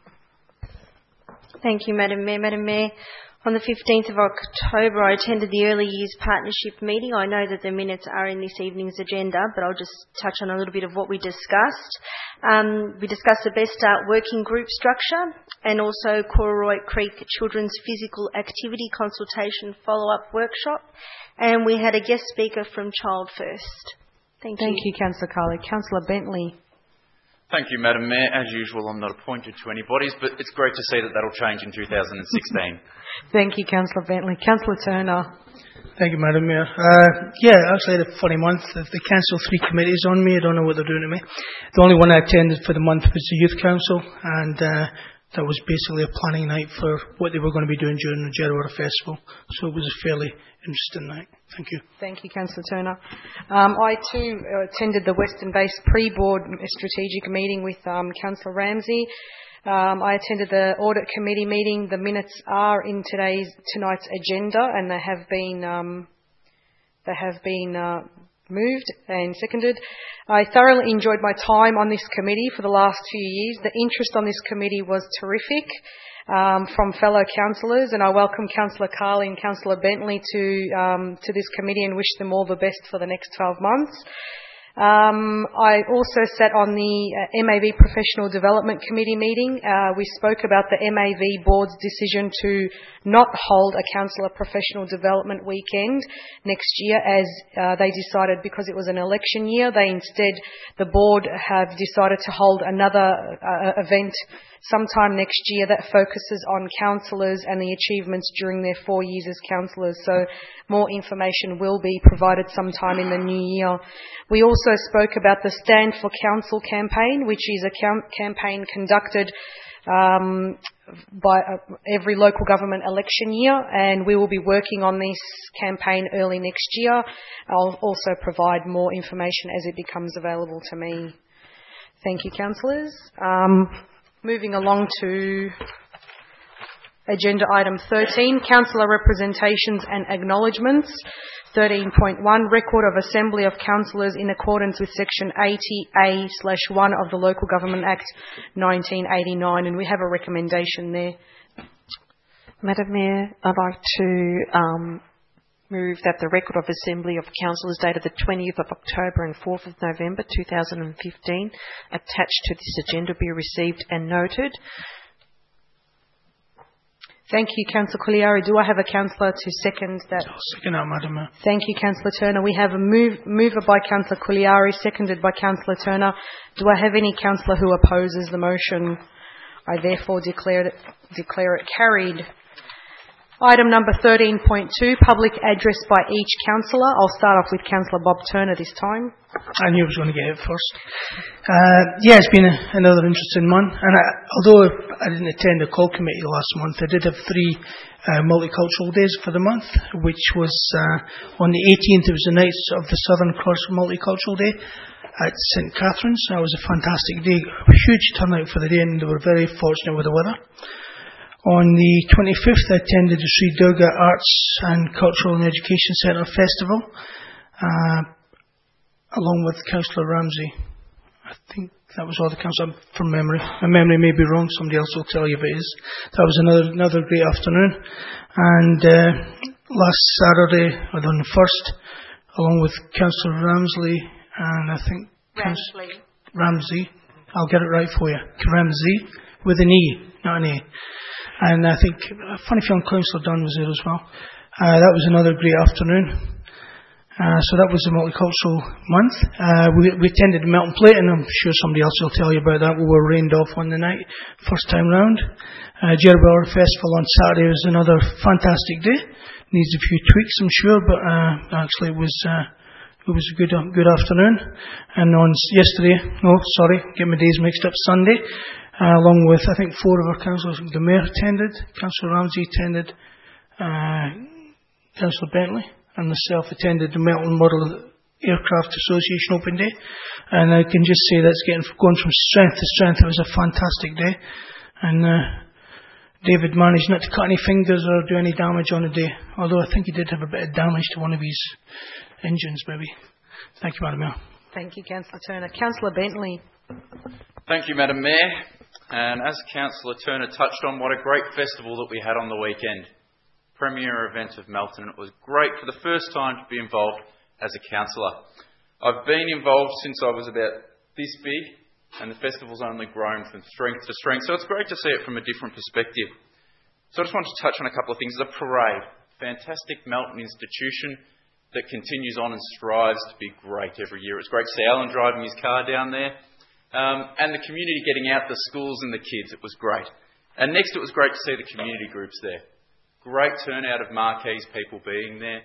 Thank you, Madam Mayor. Madam Mayor, on the 15th of October, I attended the Early Years Partnership meeting. I know that the minutes are in this evening's agenda, but I'll just touch on a little bit of what we discussed. We discussed the Best Start working group structure and also Cooroy Creek Children's Physical Activity Consultation Follow-Up Workshop. And we had a guest speaker from Child First. Thank you. Thank you, Councillor Carley. Councillor Bentley. Thank you, Madam Mayor. As usual, I'm not appointed to anybody's, but it's great to see that that'll change in 2016. Thank you, Councillor Bentley. Councillor Turner. Thank you, Madam Mayor. Actually, I had a funny month. They cancelled 3 committees on me. I don't know what they're doing to me. The only one I attended for the month was the Youth Council, and that was basically a planning night for what they were going to be doing during the Djerriwarrh Festival. So it was a fairly interesting night. Thank you. Thank you, Councillor Turner. I too attended the Western Base pre-board strategic meeting with Councillor Ramsey. I attended the Audit Committee meeting. The minutes are in tonight's agenda, and they have been moved and seconded. I thoroughly enjoyed my time on this committee for the last 2 years. The interest on this committee was terrific from fellow councillors, and I welcome Councillor Carley and Councillor Bentley to this committee and wish them all the best for the next 12 months. I also sat on the MAV Professional Development Committee meeting. We spoke about the MAV Board's decision to not hold a Councillor Professional Development Weekend next year, as they decided because it was an election year. The Board have decided to hold another event sometime next year that focuses on councillors and the achievements during their 4 years as councillors. So more information will be provided sometime in the new year. We also spoke about the Stand for Council campaign, which is a campaign conducted by every local government election year, and we will be working on this campaign early next year. I'll also provide more information as it becomes available to me. Thank you, councillors. Moving along to agenda item 13, councillor representations and acknowledgements. 13.1, record of Assembly of Councillors in accordance with Section 80A/1 of the Local Government Act 1989, and we have a recommendation there. Madam Mayor, I'd like to move that the record of Assembly of Councillors dated the 20th of October and 4th of November 2015 attached to this agenda be received and noted. Thank you, Councillor Quiliari. Do I have a councillor to second that? I'll second that, Madam Mayor. Thank you, Councillor Turner. We have a mover by Councillor Quiliari, seconded by Councillor Turner. Do I have any councillor who opposes the motion? I therefore declare it carried. Item number 13.2, public address by each councillor. I'll start off with Councillor Bob Turner this time. I knew I was going to get it first. It's been another interesting month. And although I didn't attend the call committee last month, I did have 3 multicultural days for the month, which was on the 18th, it was the Knights of the Southern Cross Multicultural Day at St Catherine's. That was a fantastic day, a huge turnout for the day, and they were very fortunate with the weather. On the 25th, I attended the Sri Durga Arts and Cultural and Education Centre Festival, along with Councillor Ramsey. I think that was all the councillors from memory. My memory may be wrong, somebody else will tell you if it is. That was another great afternoon. And last Saturday, on the 1st, along with Councillor Ramsley and I think Ramsey, I'll get it right for you, Ramsey, with an E, not an A. And I think Funny Young Councillor Dunn was there as well. That was another great afternoon. So that was the multicultural month. We attended the Melton Plate, and I'm sure somebody else will tell you about that. We were rained off on the night, first time round. Djerriwarrh Festival on Saturday was another fantastic day. Needs a few tweaks, I'm sure, but actually it was It was a good afternoon. And on get my days mixed up, Sunday, along with, I think, 4 of our councillors. The Mayor attended, Councillor Ramsey attended, Councillor Bentley and myself attended the Melton Model Aircraft Association Open Day. And I can just say that's going from strength to strength. It was a fantastic day. And David managed not to cut any fingers or do any damage on the day, although I think he did have a bit of damage to one of his engines, maybe. Thank you, Madam Mayor. Thank you, Councillor Turner. Councillor Bentley. Thank you, Madam Mayor. And as Councillor Turner touched on, what a great festival that we had on the weekend. Premier event of Melton. It was great for the first time to be involved as a councillor. I've been involved since I was about this big, and the festival's only grown from strength to strength, so it's great to see it from a different perspective. So I just wanted to touch on a couple of things. The parade, fantastic Melton institution that continues on and strives to be great every year. It's great to see Alan driving his car down there, and the community getting out, the schools and the kids. It was great. And next, it was great to see the community groups there. Great turnout of Marquees people being there.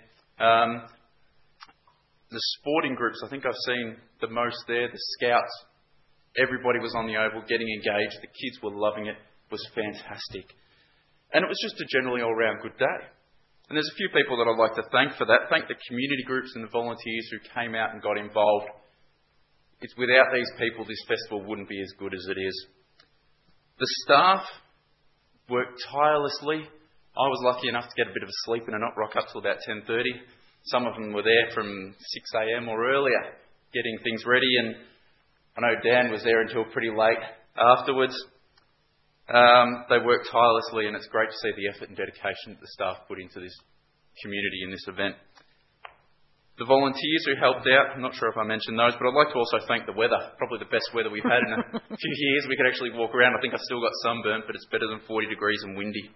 The sporting groups, I think I've seen the most there. The Scouts, everybody was on the oval getting engaged. The kids were loving it. It was fantastic. And it was just a generally all-round good day. And there's a few people that I'd like to thank for that. Thank the community groups and the volunteers who came out and got involved. It's without these people, this festival wouldn't be as good as it is. The staff worked tirelessly. I was lucky enough to get a bit of a sleep and not rock up till about 10:30. Some of them were there from 6 a.m. or earlier, getting things ready. And I know Dan was there until pretty late afterwards. They worked tirelessly, and it's great to see the effort and dedication that the staff put into this community in this event. The volunteers who helped out, I'm not sure if I mentioned those, but I'd like to also thank the weather. Probably the best weather we've had in a few years. We could actually walk around. I think I still got sunburnt, but it's better than 40 degrees and windy.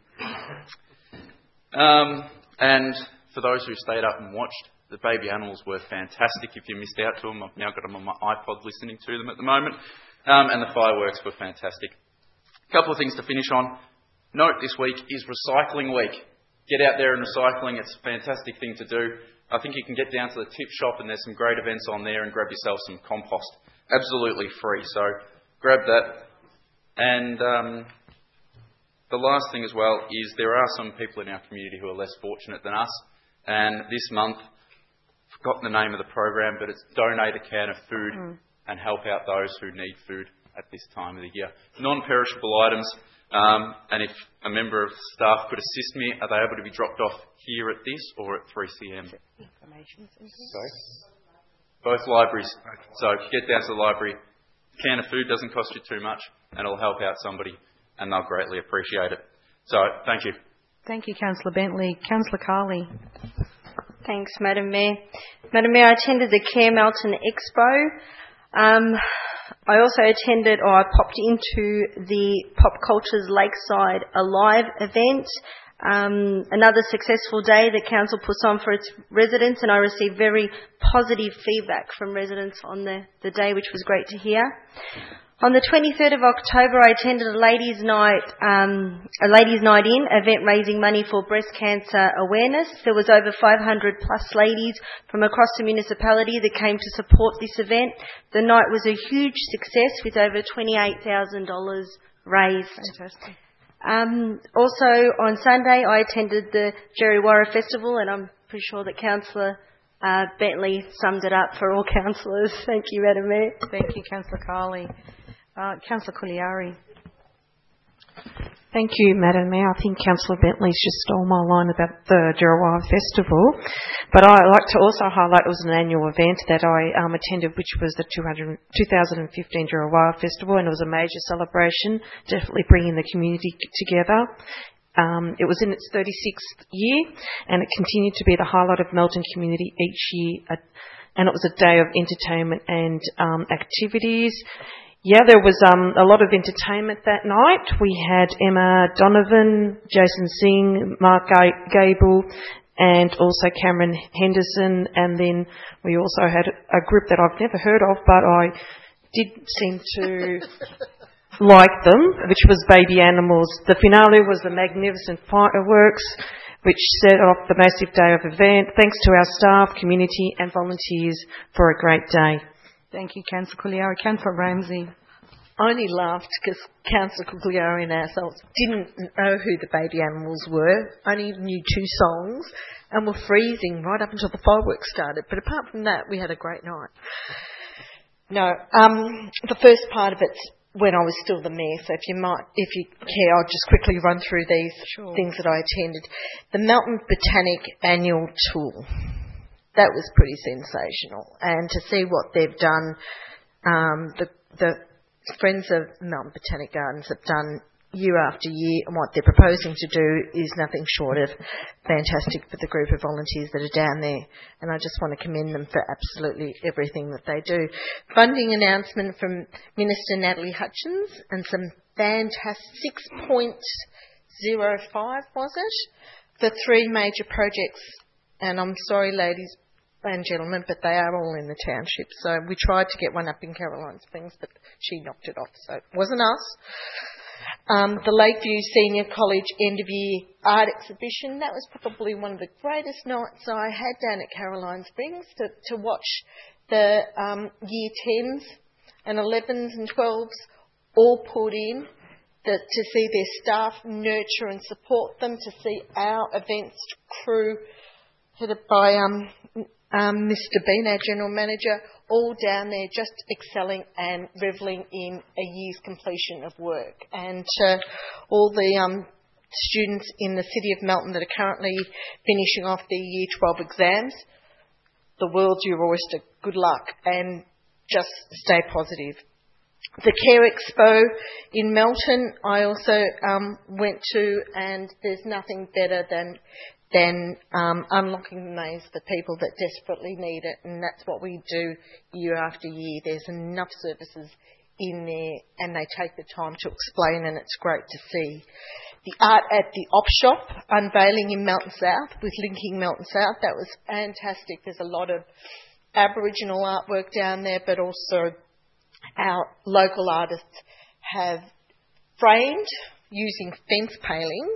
And for those who stayed up and watched, the baby animals were fantastic. If you missed out to them, I've now got them on my iPod listening to them at the moment. And the fireworks were fantastic. A couple of things to finish on. Note this week is Recycling Week. Get out there and recycling. It's a fantastic thing to do. I think you can get down to the tip shop and there's some great events on there and grab yourself some compost. Absolutely free. So grab that. And the last thing as well is there are some people in our community who are less fortunate than us. And this month, I've forgotten the name of the program, but it's Donate a Can of Food and help out those who need food at this time of the year. Non-perishable items. And if a member of staff could assist me, are they able to be dropped off here at this or at 3CM? Sorry? Both libraries. So if you get down to the library, a can of food doesn't cost you too much and it'll help out somebody and they'll greatly appreciate it. So thank you. Thank you, Councillor Bentley. Councillor Carley. Thanks, Madam Mayor. Madam Mayor, I attended the Care Melton Expo. I also I popped into the Pop Cultures Lakeside Alive event. Another successful day that Council puts on for its residents, and I received very positive feedback from residents on the day, which was great to hear. On the 23rd of October, I attended a ladies' night in event raising money for breast cancer awareness. There was over 500 plus ladies from across the municipality that came to support this event. The night was a huge success with over $28,000 raised. Fantastic. Also on Sunday, I attended the Djerriwarrh Festival, and I'm pretty sure that Councillor Bentley summed it up for all councillors. Thank you, Madam Mayor. Thank you, Councillor Carley. Councillor Kuliari. Thank you, Madam Mayor. I think Councillor Bentley's just stole my line about the Djerriwarrh Festival. But I'd like to also highlight it was an annual event that I attended, which was the 2015 Djerriwarrh Festival, and it was a major celebration, definitely bringing the community together. It was in its 36th year, and it continued to be the highlight of Melton community each year. And it was a day of entertainment and activities. Yeah, there was a lot of entertainment that night. We had Emma Donovan, Jason Singh, Mark Gable, and also Cameron Henderson. And then we also had a group that I've never heard of, but I did seem to like them, which was Baby Animals. The finale was the magnificent fireworks. which set off the massive day of event. Thanks to our staff, community and volunteers for a great day. Thank you, Councillor Couliari. Councillor Ramsey. I only laughed because Councillor Couliari and ourselves didn't know who the baby animals were, only knew 2 songs, and were freezing right up until the fireworks started. But apart from that, we had a great night. No, the first part of it's when I was still the mayor, so if you care, I'll just quickly run through these things that I attended. The Melton Botanic Annual Tour. That was pretty sensational. And to see what they've done, the Friends of Melton Botanic Gardens have done year after year, and what they're proposing to do is nothing short of fantastic for the group of volunteers that are down there, and I just want to commend them for absolutely everything that they do. Funding announcement from Minister Natalie Hutchins, and some fantastic 6.05 was it, for 3 major projects, and I'm sorry ladies and gentlemen, but they are all in the township, so we tried to get one up in Caroline Springs, but she knocked it off, so it wasn't us. The Lakeview Senior College end-of-year art exhibition, that was probably one of the greatest nights I had down at Caroline Springs, to watch the year 10s and 11s and 12s all put in, to see their staff nurture and support them, to see our events crew headed by Mr. Bean, our General Manager, all down there just excelling and revelling in a year's completion of work. And all the students in the City of Melton that are currently finishing off their Year 12 exams, the world's your oyster. Good luck and just stay positive. The Care Expo in Melton I also went to, and there's nothing better than unlocking the maze for people that desperately need it, and that's what we do year after year. There's enough services in there, and they take the time to explain, and it's great to see. The Art at the Op Shop unveiling in Melton South, with Linking Melton South, that was fantastic. There's a lot of Aboriginal artwork down there, but also our local artists have framed, using fence palings,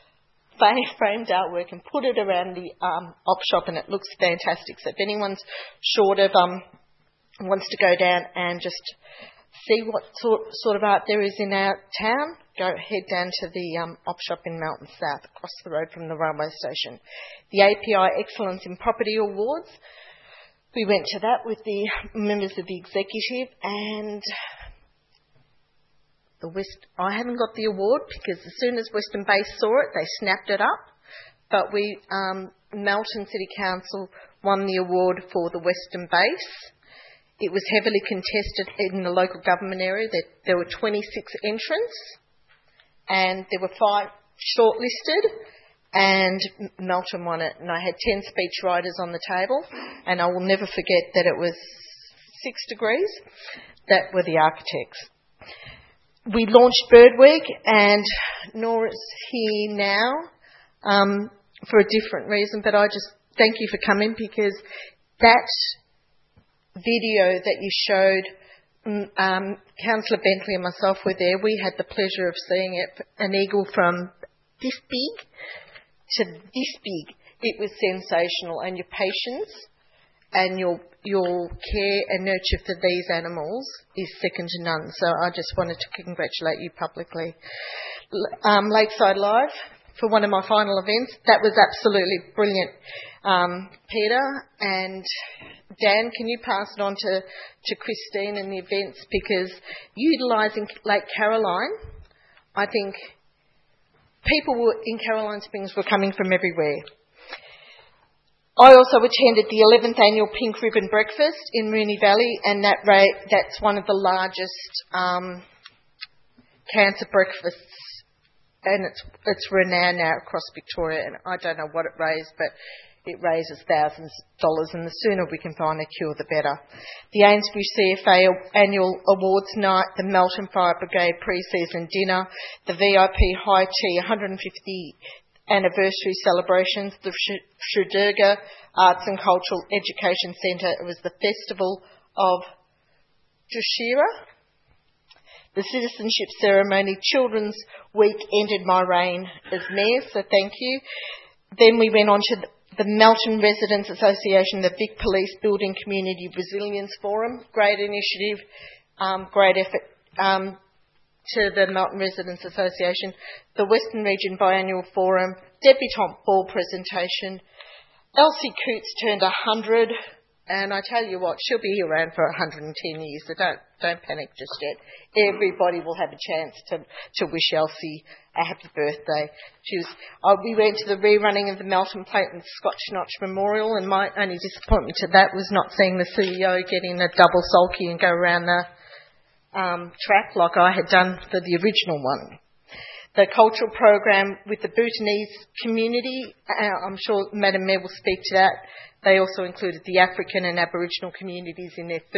framed artwork and put it around the op shop, and it looks fantastic. So if anyone's short of wants to go down and just see what sort of art there is in our town, head down to the op shop in Melton South, across the road from the railway station. The API Excellence in Property Awards, we went to that with the members of the executive, and I haven't got the award because as soon as Western Base saw it, they snapped it up. But Melton City Council won the award for the Western Base. It was heavily contested in the local government area. There were 26 entrants, and there were 5 shortlisted, and Melton won it. And I had 10 speech writers on the table, and I will never forget that it was 6 degrees. That were the architects. We launched Bird Week, and Nora's here now for a different reason, but I just thank you for coming, because that video that you showed, Councillor Bentley and myself were there. We had the pleasure of seeing it, an eagle from this big to this big. It was sensational, and your patience and your care and nurture for these animals is second to none. So I just wanted to congratulate you publicly. Lakeside Live, for one of my final events, that was absolutely brilliant. Peter and Dan, can you pass it on to Christine and the events, because utilising Lake Caroline, I think people in Caroline Springs were coming from everywhere. I also attended the 11th annual Pink Ribbon Breakfast in Moonee Valley, and that's one of the largest cancer breakfasts, and it's renowned now across Victoria, and I don't know what it raised, but it raises thousands of dollars, and the sooner we can find a cure, the better. The Amesbury CFA Annual Awards Night, the Melton Fire Brigade Pre-Season Dinner, the VIP High Tea 150 Anniversary Celebrations, the Shudurga Arts and Cultural Education Centre. It was the Festival of Dussehra. The Citizenship Ceremony, Children's Week ended my reign as Mayor, so thank you. Then we went on to the Melton Residents Association, the Vic Police Building Community Resilience Forum. Great initiative, great effort to the Melton Residents Association. The Western Region Biannual Forum, debutante ball presentation. Elsie Coots turned 100, and I tell you what, she'll be around for 110 years, so don't panic just yet. Everybody will have a chance to wish Elsie a happy birthday. We went to the rerunning of the Melton Plate and Scotch Notch Memorial, and my only disappointment to that was not seeing the CEO get in a double sulky and go around the track like I had done for the original one. The cultural program with the Bhutanese community, I'm sure Madam Mayor will speak to that. They also included the African and Aboriginal communities in their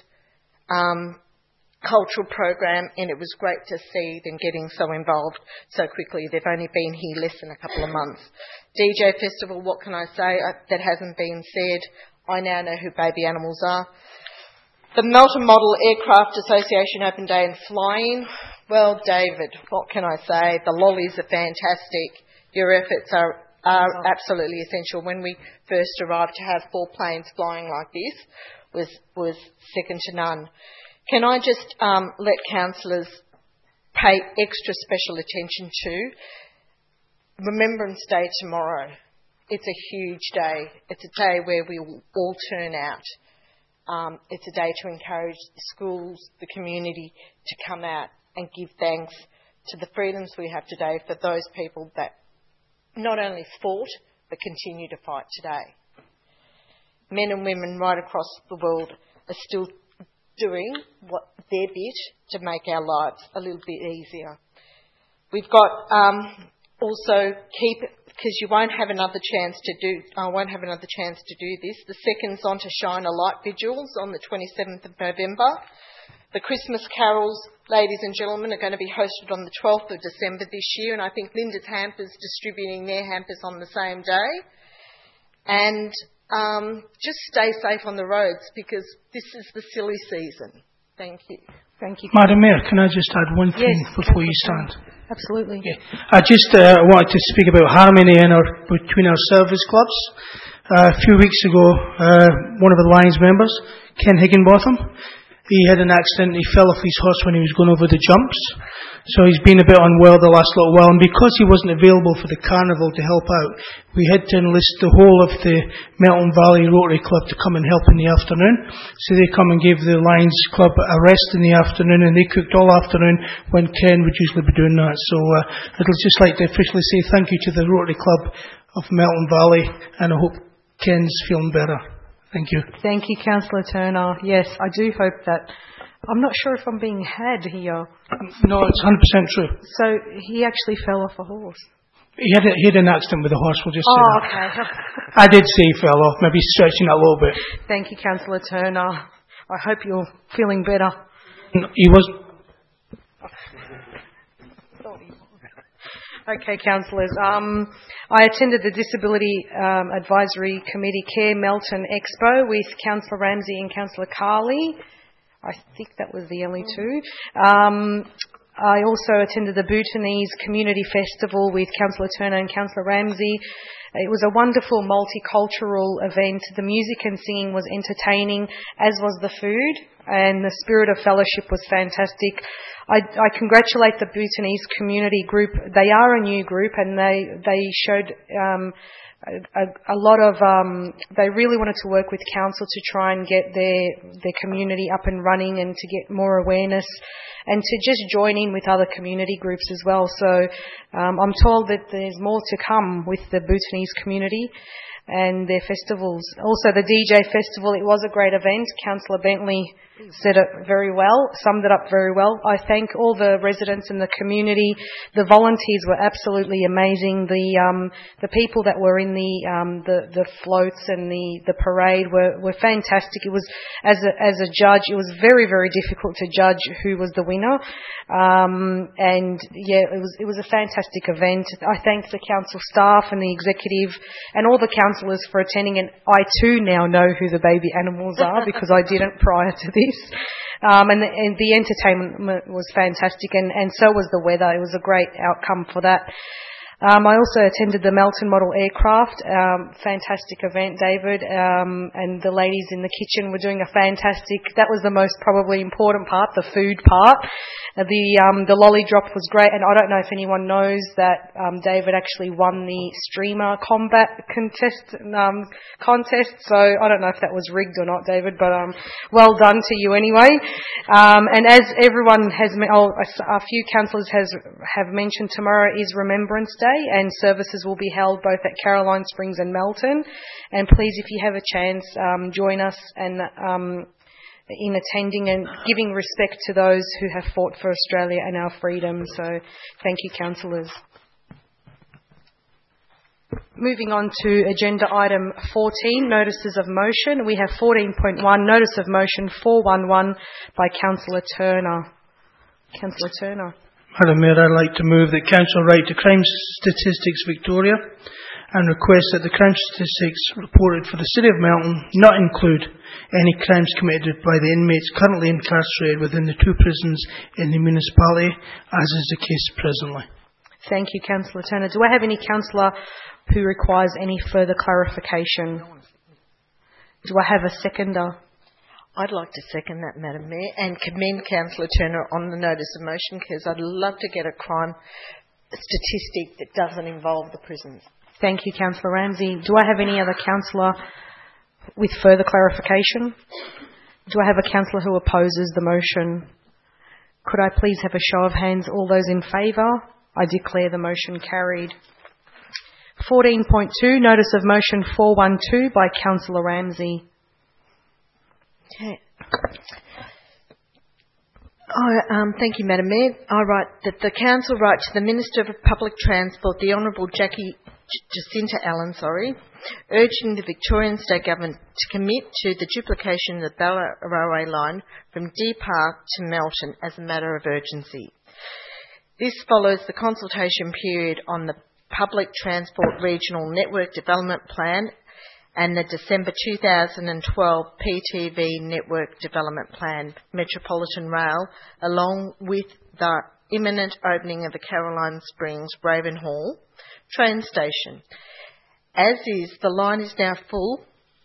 first cultural program, and it was great to see them getting so involved so quickly. They've only been here less than a couple of months. DJ Festival, what can I say that hasn't been said? I now know who baby animals are. The Melton Model Aircraft Association Open Day and Flying. Well, David, what can I say? The lollies are fantastic. Your efforts are absolutely essential. When we first arrived, to have 4 planes flying like this was second to none. Can I just let councillors pay extra special attention to Remembrance Day tomorrow? It's a huge day. It's a day where we will all turn out. It's a day to encourage the schools, the community to come out and give thanks to the freedoms we have today for those people that not only fought but continue to fight today. Men and women right across the world are still doing their bit to make our lives a little bit easier. We've got also because you won't have another chance to do. I won't have another chance to do this. The second's on to Shine a Light Vigils on the 27th of November. The Christmas carols, ladies and gentlemen, are going to be hosted on the 12th of December this year, and I think Linda's Hampers distributing their hampers on the same day. And just stay safe on the roads because this is the silly season. Thank you. Thank you. Madam Mayor, can I just add one thing before you stand? Absolutely. Yeah. I just wanted to speak about harmony between our service clubs. A few weeks ago, one of the Lions members, Ken Higginbotham, he had an accident. He fell off his horse when he was going over the jumps. So he's been a bit unwell the last little while. And because he wasn't available for the carnival to help out, we had to enlist the whole of the Melton Valley Rotary Club to come and help in the afternoon. So they come and gave the Lions Club a rest in the afternoon, and they cooked all afternoon when Ken would usually be doing that. So I'd just like to officially say thank you to the Rotary Club of Melton Valley, and I hope Ken's feeling better. Thank you. Thank you, Councillor Turner. Yes, I do hope that. I'm not sure if I'm being had here. No, it's 100% true. So he actually fell off a horse. He had an accident with a horse, we'll just say that. Okay. I did say he fell off, maybe stretching that a little bit. Thank you, Councillor Turner. I hope you're feeling better. No, he wasn't. Okay, councillors. I attended the Disability Advisory Committee Care Melton Expo with Councillor Ramsey and Councillor Carley. I think that was the only two. I also attended the Bhutanese Community Festival with Councillor Turner and Councillor Ramsey. It was a wonderful multicultural event. The music and singing was entertaining, as was the food, and the spirit of fellowship was fantastic. I congratulate the Bhutanese community group. They are a new group, and they showed a lot of. They really wanted to work with council to try and get their community up and running, and to get more awareness, and to just join in with other community groups as well. So I'm told that there's more to come with the Bhutanese community and their festivals. Also the DJ Festival, it was a great event. Councillor Bentley said it very well, summed it up very well. I thank all the residents in the community. The volunteers were absolutely amazing. The people that were in the floats and the parade were fantastic. It was, as a judge, it was very, very difficult to judge who was the winner. And yeah, it was a fantastic event. I thank the council staff and the executive and all the councillors for attending, and I too now know who the baby animals are because I didn't prior to this. And the entertainment was fantastic, and so was the weather. It was a great outcome for that. I also attended the Melton Model Aircraft. Fantastic event, David. And the ladies in the kitchen were doing a fantastic... That was the most probably important part, the food part. The lolly drop was great. And I don't know if anyone knows that David actually won the streamer combat contest. So I don't know if that was rigged or not, David, but well done to you anyway. And as everyone has... a few councillors have mentioned, tomorrow is Remembrance Day, and services will be held both at Caroline Springs and Melton. And please, if you have a chance, join us and in attending and giving respect to those who have fought for Australia and our freedom. So thank you, councillors. Moving on to agenda item 14, notices of motion. We have 14.1, notice of motion 411 by Councillor Turner. Councillor Turner. Madam Mayor, I'd like to move that Council write to Crime Statistics Victoria and request that the crime statistics reported for the City of Melton not include any crimes committed by the inmates currently incarcerated within the two prisons in the municipality, as is the case presently. Thank you, Councillor Turner. Do I have any councillor who requires any further clarification? Do I have a seconder? I'd like to second that, Madam Mayor, and commend Councillor Turner on the notice of motion, because I'd love to get a crime statistic that doesn't involve the prisons. Thank you, Councillor Ramsey. Do I have any other councillor with further clarification? Do I have a councillor who opposes the motion? Could I please have a show of hands? All those in favour? I declare the motion carried. 14.2, notice of motion 412 by Councillor Ramsey. Okay. Thank you, Madam Mayor. I write that the Council write to the Minister of Public Transport, the Honourable Jacinta Allen, urging the Victorian State Government to commit to the duplication of the Ballarat Railway line from Deer Park to Melton as a matter of urgency. This follows the consultation period on the Public Transport Regional Network Development Plan and the December 2012 PTV Network Development Plan, Metropolitan Rail, along with the imminent opening of the Caroline Springs Ravenhall train station. As is, the line is now full.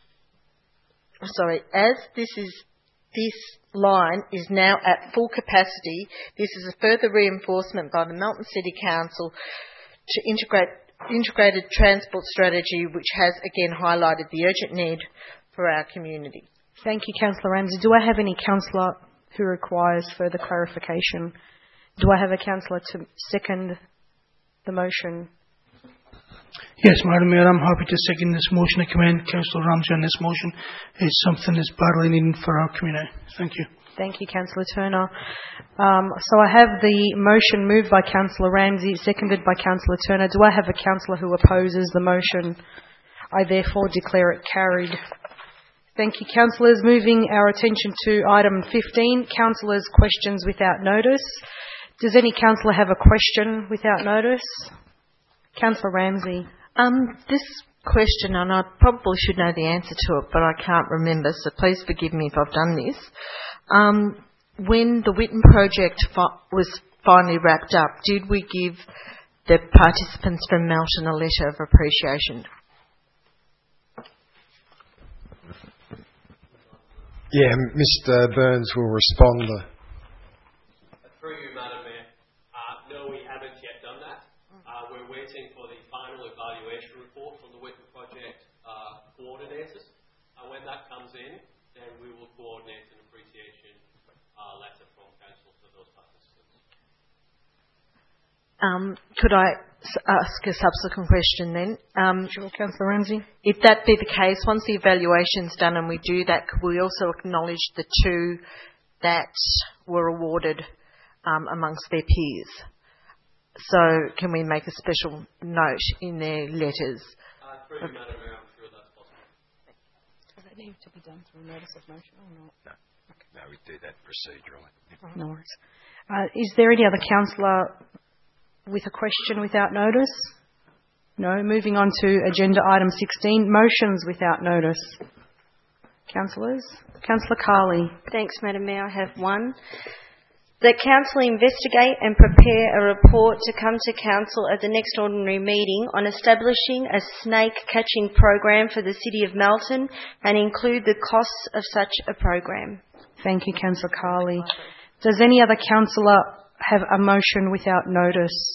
This line is now at full capacity. This is a further reinforcement by the Melton City Council to integrated transport strategy, which has again highlighted the urgent need for our community. Thank you, Councillor Ramsey. Do I have any councillor who requires further clarification? Do I have a councillor to second the motion? Yes, Madam Mayor, I'm happy to second this motion. I commend Councillor Ramsey on this motion. It's something that's badly needed for our community. Thank you. Thank you, Councillor Turner. So I have the motion moved by Councillor Ramsey, seconded by Councillor Turner. Do I have a councillor who opposes the motion? I therefore declare it carried. Thank you, councillors. Moving our attention to item 15, councillors' questions without notice. Does any councillor have a question without notice? Councillor Ramsey. This question, and I probably should know the answer to it, but I can't remember, so please forgive me if I've done this. When the Whitten project was finally wrapped up, did we give the participants from Melton a letter of appreciation? Yeah, Mr. Burns will respond. Through you, Madam Mayor. No, we haven't yet done that. We're waiting for the final evaluation report from the Whitten project coordinators. And when that comes in, then we will coordinate an appreciation letter from Council for those participants. Could I ask a subsequent question then? Sure, Councillor Ramsey. If that be the case, once the evaluation's done and we do that, could we also acknowledge the two that were awarded amongst their peers? So can we make a special note in their letters? Through you, Madam Mayor, I'm sure that's possible. Does that need to be done through a notice of motion or not? No. Okay. No, we do that procedurally. No worries. Is there any other councillor with a question without notice? No. Moving on to agenda item 16, motions without notice. Councillors? Councillor Carley. Thanks, Madam Mayor. I have one. That Council investigate and prepare a report to come to Council at the next ordinary meeting on establishing a snake catching program for the City of Melton and include the costs of such a program. Thank you, Councillor Carley. Does any other councillor have a motion without notice?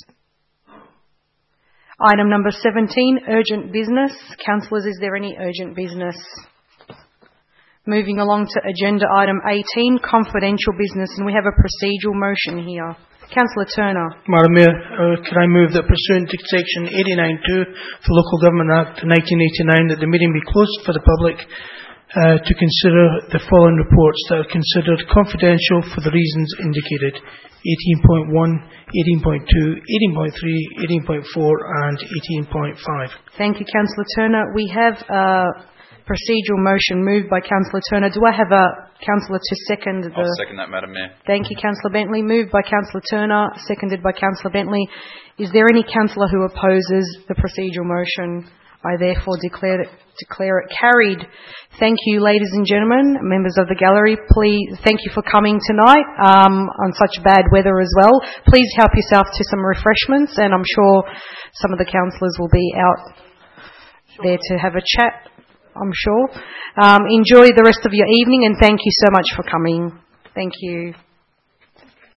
Item number 17, urgent business. Councillors, is there any urgent business? Moving along to agenda item 18, confidential business, and we have a procedural motion here. Councillor Turner. Madam Mayor, can I move that pursuant to section 89(2 of the Local Government Act 1989 that the meeting be closed for the public to consider the following reports that are considered confidential for the reasons indicated: 18.1, 18.2, 18.3, 18.4 and 18.5. Thank you, Councillor Turner. We have a procedural motion moved by Councillor Turner. Do I have a councillor to second? I'll second that, Madam Mayor. Thank you, Councillor Bentley. Moved by Councillor Turner, seconded by Councillor Bentley. Is there any councillor who opposes the procedural motion? I therefore declare it carried. Thank you, ladies and gentlemen, members of the gallery. Please, thank you for coming tonight on such bad weather as well. Please help yourself to some refreshments, and I'm sure some of the councillors will be out there to have a chat, I'm sure. Enjoy the rest of your evening, and thank you so much for coming. Thank you.